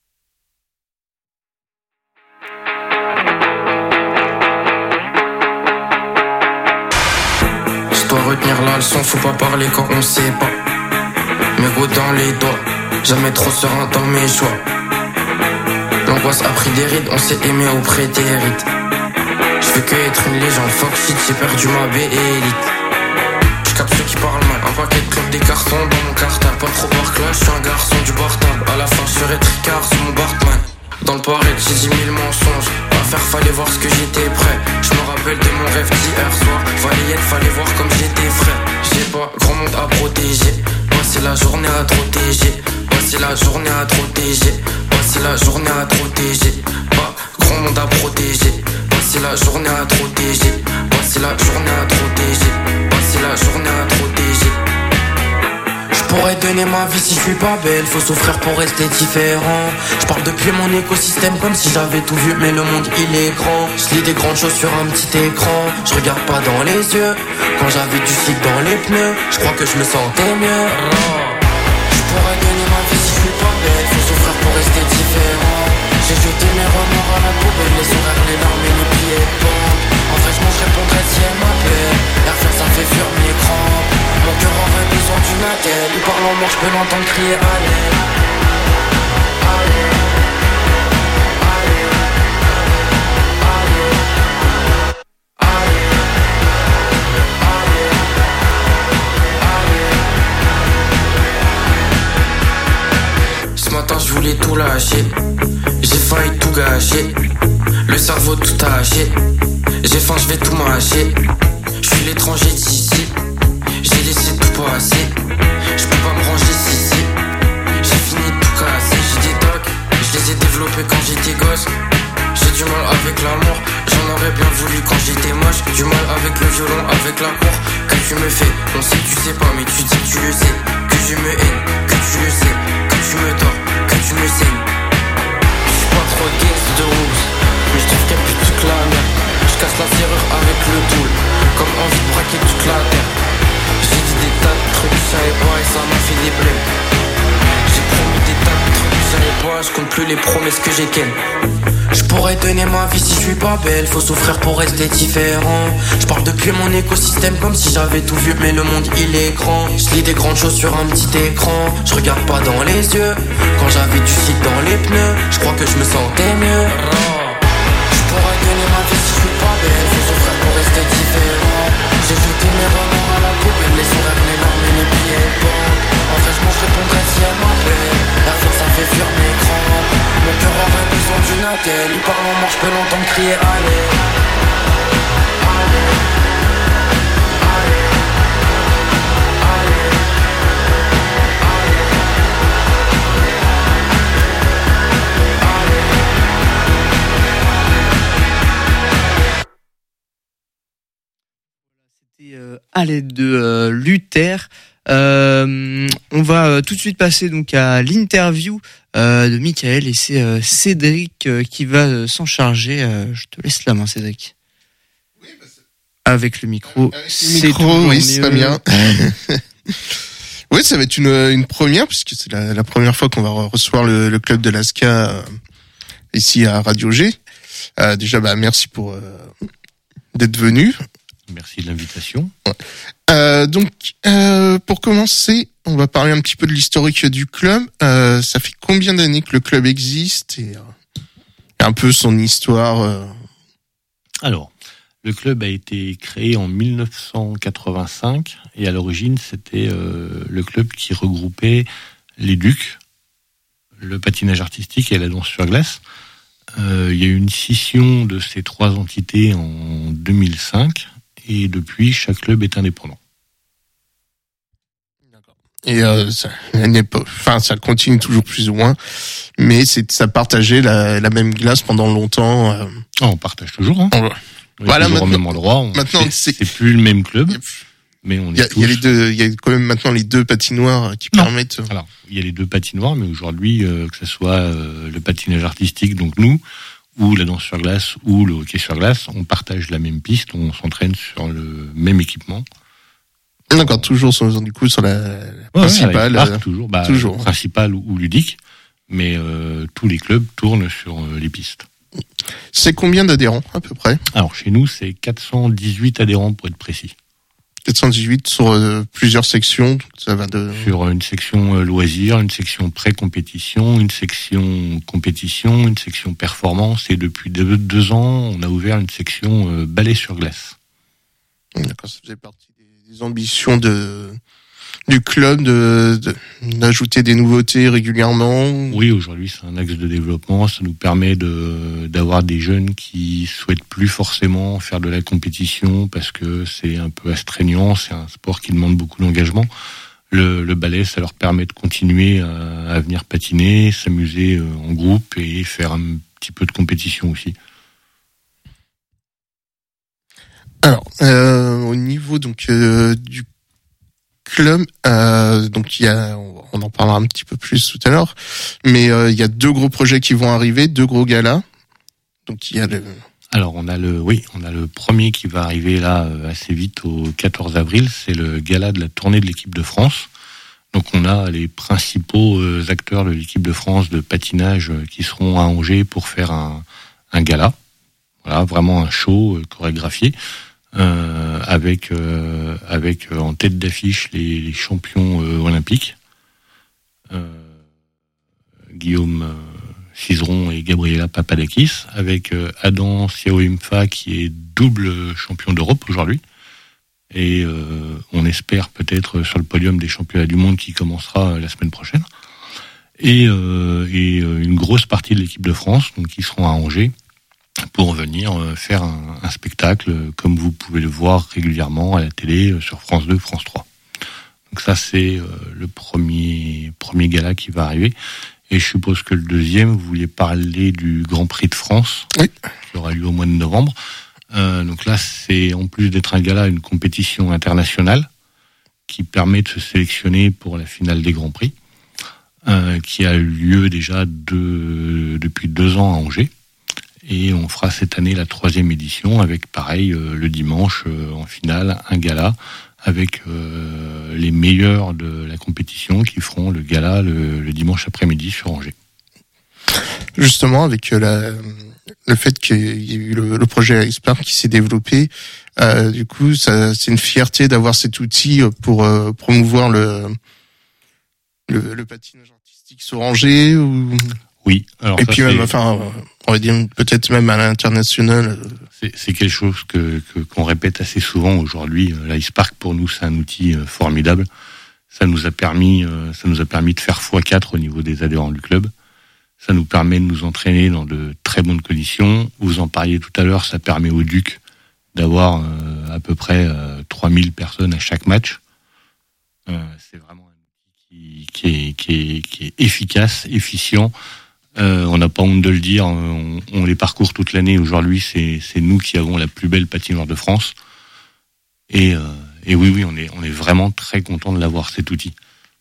Je dois retenir la leçon, faut pas parler quand on sait pas. Mes gros dans les doigts, jamais trop serein dans mes choix. L'angoisse a pris des rides, on s'est aimé auprès des rides. Je veux que être une légende, fuck shit, j'ai perdu ma B et élite. J'capte ceux qui parlent mal, un paquet de clubs, des cartons dans mon cartable. Pas trop par clash, je suis un garçon du portable. À la fin je serai tricard sur mon Bartman. Dans le parel, j'ai 10 000 mensonges. À faire, fallait voir ce que j'étais prêt. Je me rappelle de mon rêve d'hier soir. Fallait voir comme j'étais frais. J'ai pas grand monde à protéger. Passer la journée à protéger. Passer la journée à protéger. Passer la journée à protéger. Pas grand monde à protéger. Passer la journée à protéger. Passer la journée à protéger. Passer la journée à protéger. J'pourrais donner ma vie si je suis pas belle. Faut souffrir pour rester différent. J'parle depuis mon écosystème comme si j'avais tout vu. Mais le monde il est grand. J'lis des grandes choses sur un petit écran. J'regarde pas dans les yeux. Quand j'avais du shit dans les pneus, j'crois que je me sentais mieux. J'pourrais donner ma vie si je suis pas belle. Faut souffrir pour rester différent. J'ai jeté mes remords à la poubelle. Les horaires, les larmes et les pieds pendent. En vrai je répondrais si elle m'appelle. La faire ça fait fuir mes crampes. Mon cœur aurait besoin d'une attelle. Il parle en moi, j'peux l'entendre crier à l'aide. Ce matin je voulais tout lâcher. J'ai failli tout gâcher. Le cerveau tout haché. J'ai faim, je vais tout mâcher. Je suis l'étranger d'ici. J'ai laissé tout passer. Je peux pas me ranger si. J'ai fini de tout casser. J'ai des tocs, je les ai développés quand j'étais gosse. J'ai du mal avec l'amour. J'en aurais bien voulu quand j'étais moche. Du mal avec le violon, avec la cour. Que tu me fais, on sait que tu sais pas, mais tu dis que tu le sais. Que tu me haies, que tu le sais. Que tu me tords, que tu me saignes. J'suis pas trop gaze de rouge, mais j'trouve qu'elle pue toute la merde. J'casse la serrure avec le tool, comme envie de braquer toute la terre. J'ai dit des tas de trucs, j'savais pas et ça m'a fait des blèmes. J'ai promis des tas de trucs, j'savais pas, j'compte plus les promesses que j'ai qu'elles. J'pourrais donner ma vie si je suis pas belle. Faut souffrir pour rester différent. J'parle depuis mon écosystème comme si j'avais tout vu. Mais le monde il est grand. J'lis des grandes choses sur un petit écran. J'regarde pas dans les yeux. Quand j'avais du shit dans les pneus, j'crois que je me sentais mieux. J'pourrais donner ma vie si je suis pas belle. Faut souffrir pour rester différent. J'ai jeté mes remords à la poubelle. Les horaires, les larmes et les pieds pendent. En vrai je répondrais si elle m'appelle. La fin ça fait fuir mes crampes. Mon cœur aurait besoin d'une attelle. Il parle en moi, j'peux l'entendre crier allez. C'était à l'aide de Luther. On va tout de suite passer donc à l'interview de Michael et c'est Cédric qui va s'en charger. Je te laisse la main, Cédric. Oui, avec le micro. Oui, c'est pas bien. Oui, ça va être une première puisque c'est la première fois qu'on va recevoir le club de l'ASCA ici à Radio G. Déjà, merci pour d'être venu. Merci de l'invitation. Ouais. Donc, pour commencer, on va parler un petit peu de l'historique du club. Ça fait combien d'années que le club existe et un peu son histoire Alors, le club a été créé en 1985 et à l'origine, c'était le club qui regroupait les Ducs, le patinage artistique et la danse sur glace. Il y a eu une scission de ces trois entités en 2005. Et depuis, chaque club est indépendant. D'accord. Et ça continue toujours plus ou moins, mais ça partageait la même glace pendant longtemps. On partage toujours. Hein. Voilà, toujours au même endroit. Maintenant, c'est plus le même club, mais on est tous. Il y a quand même maintenant les deux patinoires qui permettent. Alors, il y a les deux patinoires, mais aujourd'hui, que ce soit le patinage artistique, donc nous, ou la danse sur glace, ou le hockey sur glace, on partage la même piste, on s'entraîne sur le même équipement. D'accord, toujours sur la principale. Toujours. Principale ou ludique, mais tous les clubs tournent sur les pistes. C'est combien d'adhérents, à peu près ? Alors, chez nous, c'est 418 adhérents, pour être précis. 418 sur plusieurs sections, donc ça va de... Sur une section loisirs, une section pré-compétition, une section compétition, une section performance, et depuis 2 ans, on a ouvert une section ballet sur glace. D'accord, ça faisait partie des ambitions de du club d'ajouter des nouveautés régulièrement? Oui, aujourd'hui c'est un axe de développement. Ça nous permet d'avoir des jeunes qui souhaitent plus forcément faire de la compétition parce que c'est un peu astreignant, c'est un sport qui demande beaucoup d'engagement. Le ballet, ça leur permet de continuer à venir patiner, s'amuser en groupe et faire un petit peu de compétition aussi. Alors, au niveau donc du club, donc on en parlera un petit peu plus tout à l'heure, mais il y a 2 gros projets qui vont arriver, 2 gros galas. Donc il y a Alors on a le premier qui va arriver là assez vite au 14 avril, c'est le gala de la tournée de l'équipe de France. Donc on a les principaux acteurs de l'équipe de France de patinage qui seront à Angers pour faire un gala. Voilà, vraiment un show chorégraphié. Avec en tête d'affiche les champions olympiques Guillaume Cizeron et Gabriela Papadakis, avec Adam Siaoimfa qui est double champion d'Europe aujourd'hui et on espère peut-être sur le podium des championnats du monde qui commencera la semaine prochaine et une grosse partie de l'équipe de France donc qui seront à Angers pour venir faire un spectacle comme vous pouvez le voir régulièrement à la télé sur France 2, France 3. Donc ça c'est le premier gala qui va arriver. Et je suppose que le deuxième, vous vouliez parler du Grand Prix de France, oui, qui aura lieu au mois de novembre. Donc là, c'est en plus d'être un gala, une compétition internationale qui permet de se sélectionner pour la finale des Grands Prix, qui a eu lieu déjà depuis 2 ans à Angers. Et on fera cette année la 3e édition avec, pareil, le dimanche, en finale, un gala avec les meilleurs de la compétition qui feront le gala le dimanche après-midi sur Angers. Justement, avec le fait qu'il y ait eu le projet Icepark qui s'est développé, du coup, c'est une fierté d'avoir cet outil pour promouvoir le patinage artistique sur Angers ou... Oui. Alors et puis même, on va dire peut-être même à l'international. C'est quelque chose qu'on répète assez souvent aujourd'hui. L'Icepark pour nous c'est un outil formidable. Ça nous a permis de faire x4 au niveau des adhérents du club. Ça nous permet de nous entraîner dans de très bonnes conditions. Vous en parliez tout à l'heure, ça permet au Duc d'avoir à peu près 3000 personnes à chaque match. C'est vraiment un outil qui est efficace, efficient. On n'a pas honte de le dire, on les parcourt toute l'année. Aujourd'hui, c'est nous qui avons la plus belle patinoire de France. Et oui, on est vraiment très content de l'avoir, cet outil.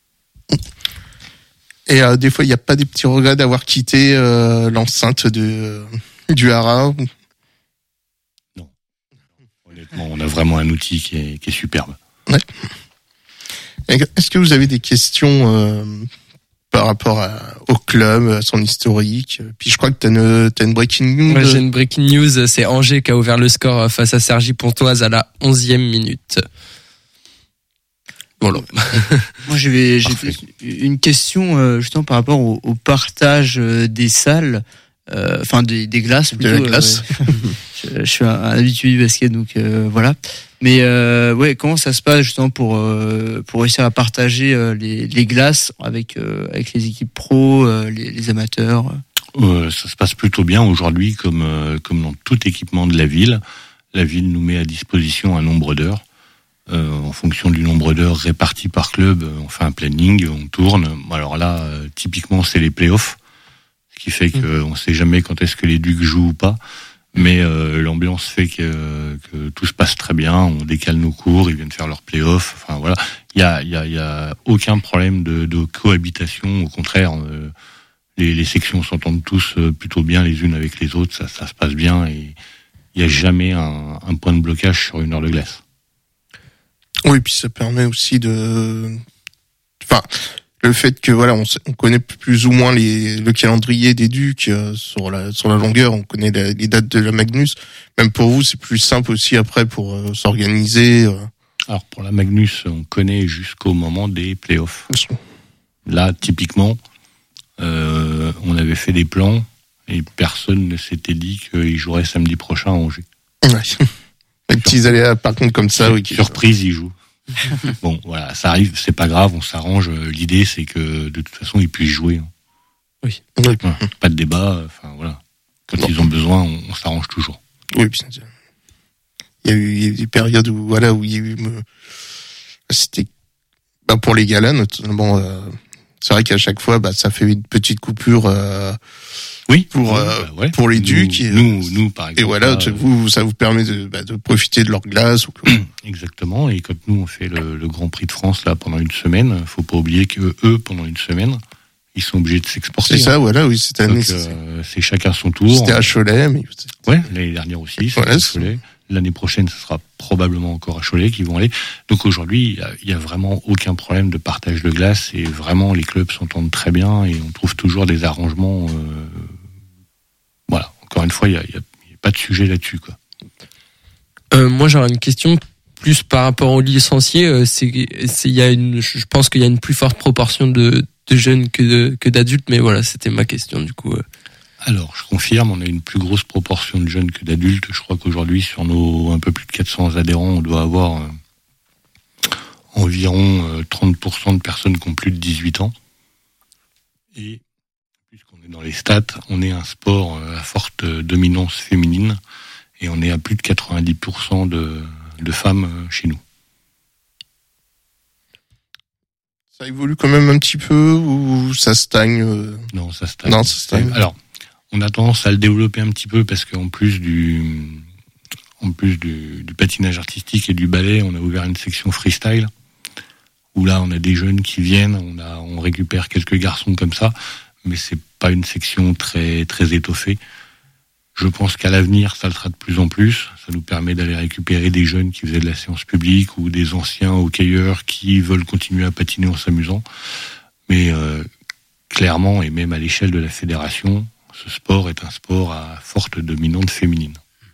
Et des fois, il n'y a pas des petits regrets d'avoir quitté l'enceinte du Hara? Non. Honnêtement, on a vraiment un outil qui est superbe. Ouais. Est-ce que vous avez des questions par rapport au club, à son historique? Puis je crois que t'as une breaking news. Ouais, j'ai une breaking news, c'est Angers qui a ouvert le score face à Cergy-Pontoise à la 11e minute. Voilà. Moi j'ai une question justement par rapport au partage des salles, enfin des glaces plutôt. De la glace. Je suis un habitué du basket donc voilà. Mais ouais, comment ça se passe justement pour réussir à partager les glaces avec les équipes pro, les amateurs? Ça se passe plutôt bien aujourd'hui, comme dans tout équipement de la ville. La ville nous met à disposition un nombre d'heures. En fonction du nombre d'heures réparties par club, on fait un planning, on tourne. Alors là, typiquement, c'est les playoffs, ce qui fait qu'on ne sait jamais quand est-ce que les Ducs jouent ou pas. Mais l'ambiance fait que tout se passe très bien. On décale nos cours, ils viennent faire leurs playoffs. Enfin voilà, il y a aucun problème de cohabitation. Au contraire, les sections s'entendent tous plutôt bien les unes avec les autres. Ça se passe bien et il y a jamais un point de blocage sur une heure de glace. Oui, puis ça permet aussi le fait que voilà, on connaît plus ou moins le calendrier des Ducs sur la longueur, on connaît les dates de la Magnus. Même pour vous, c'est plus simple aussi après pour s'organiser. Alors pour la Magnus, on connaît jusqu'au moment des playoffs. Là, typiquement, on avait fait des plans et personne ne s'était dit qu'ils joueraient samedi prochain à Angers. Ouais. Les petits aléas, par contre, comme ça, oui. Surprise, ils jouent. Bon, voilà, ça arrive, c'est pas grave, on s'arrange. L'idée, c'est que de toute façon, ils puissent jouer. Oui. Voilà, pas de débat. Enfin voilà, quand ils ont besoin, on s'arrange toujours. Oui, bien sûr. Il y a eu des périodes où il y a eu, c'était, pour les galas notamment. C'est vrai qu'à chaque fois, ça fait une petite coupure. Oui. Pour les ducs. Nous, par exemple. Et voilà, ça vous permet de profiter de leur glace. Exactement. Et quand nous, on fait le Grand Prix de France, là, pendant une semaine, faut pas oublier que eux, pendant une semaine, ils sont obligés de s'exporter. C'est ça, voilà, oui, cette année. Donc, c'est chacun son tour. C'était à Cholet, mais. Ouais, l'année dernière aussi, c'était à Cholet. L'année prochaine, ce sera probablement encore à Cholet qui vont aller. Donc aujourd'hui, il y a vraiment aucun problème de partage de glace et vraiment les clubs s'entendent très bien et on trouve toujours des arrangements. Voilà. Encore une fois, il y a pas de sujet là-dessus, quoi. Moi, j'aurais une question plus par rapport aux licenciés. Je pense qu'il y a une plus forte proportion de jeunes que d'adultes, mais voilà, c'était ma question du coup. Alors, je confirme, on a une plus grosse proportion de jeunes que d'adultes. Je crois qu'aujourd'hui, sur nos un peu plus de 400 adhérents, on doit avoir environ 30% de personnes qui ont plus de 18 ans. Et puisqu'on est dans les stats, on est un sport à forte dominance féminine et on est à plus de 90% de femmes chez nous. Ça évolue quand même un petit peu ou ça stagne Non, ça stagne. Alors, on a tendance à le développer un petit peu parce qu'en plus du patinage artistique et du ballet, on a ouvert une section freestyle où là on a des jeunes qui viennent, on récupère quelques garçons comme ça, mais c'est pas une section très très étoffée. Je pense qu'à l'avenir, ça le sera de plus en plus. Ça nous permet d'aller récupérer des jeunes qui faisaient de la séance publique ou des anciens hockeyeurs qui veulent continuer à patiner en s'amusant. Mais clairement, et même à l'échelle de la fédération, ce sport est un sport à forte dominante féminine.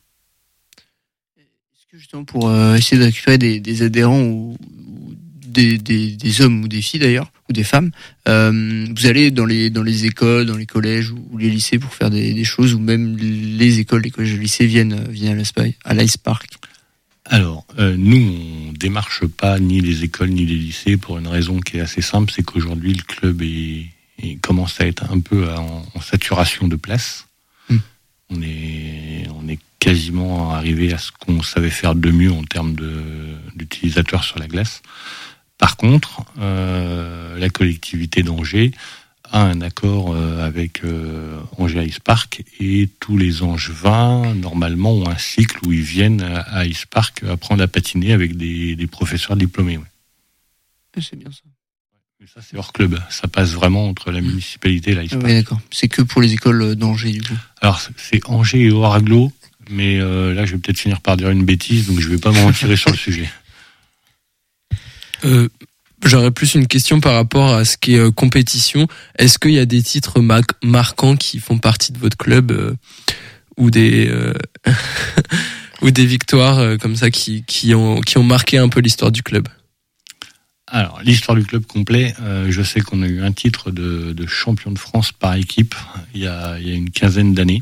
Est-ce que justement pour essayer de récupérer des adhérents ou des hommes ou des filles d'ailleurs, ou des femmes, vous allez dans les écoles, dans les collèges ou les lycées pour faire des choses, ou même les écoles, les collèges et les lycées viennent à l'Ice Park? Alors, nous, on démarche pas ni les écoles ni les lycées pour une raison qui est assez simple, c'est qu'aujourd'hui, le club commence à être un peu en saturation de place. On est quasiment arrivé à ce qu'on savait faire de mieux en termes d'utilisateurs sur la glace. Par contre, la collectivité d'Angers a un accord avec Angers Ice Park et tous les Angevins, normalement, ont un cycle où ils viennent à Ice Park apprendre à patiner avec des professeurs diplômés. Ouais. C'est bien ça. Mais ça, c'est hors club. Ça passe vraiment entre la municipalité et l'Ice Park. Oui, d'accord. C'est que pour les écoles d'Angers, du coup. Alors, c'est Angers et Oraglo, mais là, je vais peut-être finir par dire une bêtise, donc je vais pas m'en retirer sur le sujet. J'aurais plus une question par rapport à ce qui est compétition. Est-ce qu'il y a des titres marquants qui font partie de votre club ou des ou des victoires comme ça qui ont marqué un peu l'histoire du club? Alors, l'histoire du club complet, je sais qu'on a eu un titre de champion de France par équipe il y a une quinzaine d'années.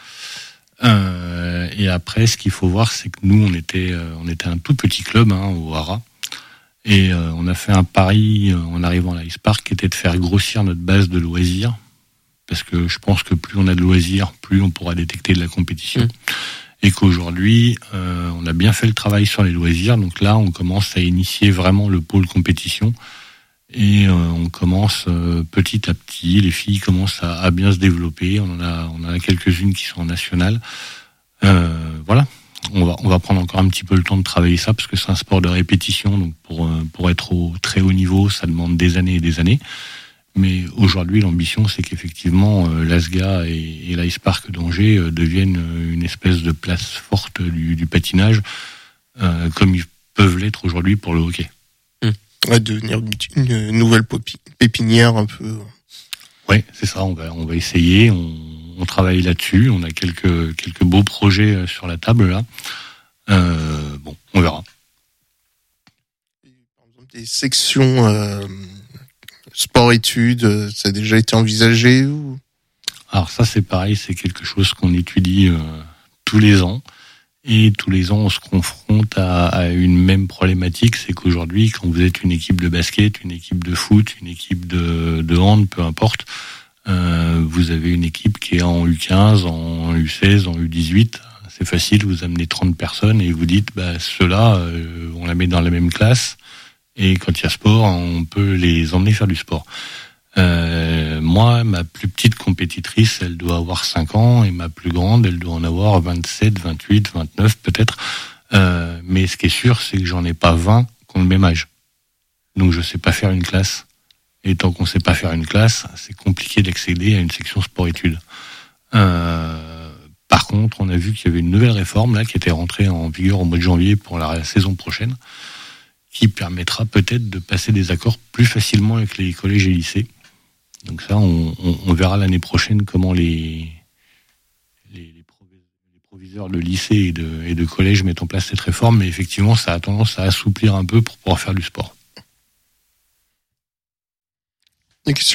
Et après, ce qu'il faut voir, c'est que nous, on était un tout petit club au Hara. Et on a fait un pari en arrivant à l'Ice Park qui était de faire grossir notre base de loisirs. Parce que je pense que plus on a de loisirs, plus on pourra détecter de la compétition. Et qu'aujourd'hui, on a bien fait le travail sur les loisirs. Donc là, on commence à initier vraiment le pôle compétition. Et on commence petit à petit. Les filles commencent à bien se développer. On en a quelques-unes qui sont en nationale. Voilà. On va prendre encore un petit peu le temps de travailler ça parce que c'est un sport de répétition. Donc pour être au très haut niveau, ça demande des années et des années. Mais aujourd'hui, l'ambition, c'est qu'effectivement, l'ASGA et l'Ice Park d'Angers deviennent une espèce de place forte du patinage, comme ils peuvent l'être aujourd'hui pour le hockey. Ouais, devenir une nouvelle pépinière un peu. Ouais, c'est ça. On va essayer. On travaille là-dessus. On a quelques beaux projets sur la table là. Bon, on verra. Par exemple, des sections sport-études, ça a déjà été envisagé ou... Alors ça, c'est pareil. C'est quelque chose qu'on étudie tous les ans. Et tous les ans, on se confronte à une même problématique, c'est qu'aujourd'hui, quand vous êtes une équipe de basket, une équipe de foot, une équipe de hand, peu importe, vous avez une équipe qui est en U15, en U16, en U18. C'est facile, vous amenez 30 personnes et vous dites, ceux-là, on la met dans la même classe. Et quand il y a sport, on peut les emmener faire du sport. Moi, ma plus petite compétitrice, elle doit avoir 5 ans, et ma plus grande, elle doit en avoir 27, 28, 29 peut-être. Mais ce qui est sûr, c'est que j'en ai pas 20 qui ont le même âge. Donc je sais pas faire une classe. Et tant qu'on sait pas faire une classe, c'est compliqué d'accéder à une section sport-études. Par contre, on a vu qu'il y avait une nouvelle réforme là qui était rentrée en vigueur au mois de janvier pour la saison prochaine, qui permettra peut-être de passer des accords plus facilement avec les collèges et lycées. Donc ça, on verra l'année prochaine comment les proviseurs de lycée et de collège mettent en place cette réforme, mais effectivement, ça a tendance à assouplir un peu pour pouvoir faire du sport. Des questions ?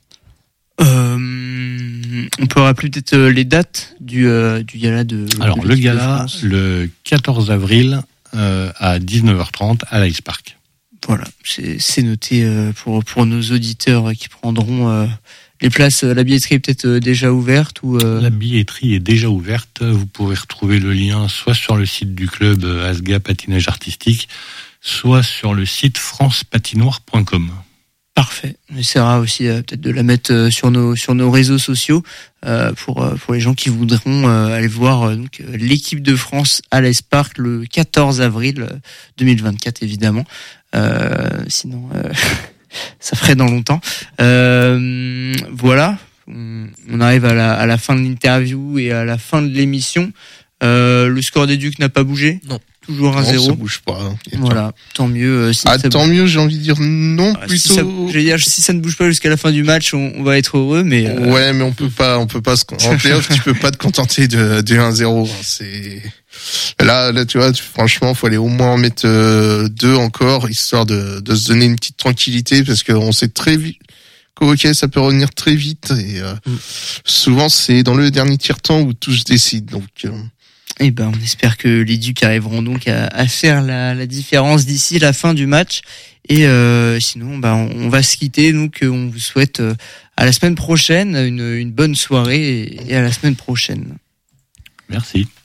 On peut rappeler peut-être les dates du gala de... Alors, le gala, le 14 avril à 19h30 à l'Ice Park. Voilà, c'est noté pour nos auditeurs qui prendront les places. La billetterie est peut-être déjà ouverte ou La billetterie est déjà ouverte. Vous pouvez retrouver le lien soit sur le site du club Asga Patinage Artistique, soit sur le site francepatinoire.com. Parfait. On essaiera aussi peut-être de la mettre sur nos réseaux sociaux pour les gens qui voudront aller voir donc l'équipe de France à l'Ice Park le 14 avril 2024 évidemment. Sinon ça ferait dans longtemps. Voilà, on arrive à la fin de l'interview et à la fin de l'émission. Le score des Ducs n'a pas bougé ? Non. Toujours 1-0. Non, ça bouge pas. Voilà, tant mieux. Tant mieux, j'ai envie de dire non, plutôt. Si ça ne bouge pas jusqu'à la fin du match, on va être heureux, mais. Ouais, mais on peut pas en playoff, tu peux pas te contenter de 1-0. C'est là, tu vois, franchement, faut aller au moins en mettre 2 encore, histoire de se donner une petite tranquillité, parce qu'on sait très vite ok, ça peut revenir très vite, et souvent c'est dans le dernier tiers-temps où tout se décide, donc. Eh ben, on espère que les Ducs arriveront donc à faire la différence d'ici la fin du match. Et sinon, on va se quitter. Donc, on vous souhaite à la semaine prochaine une bonne soirée et à la semaine prochaine. Merci.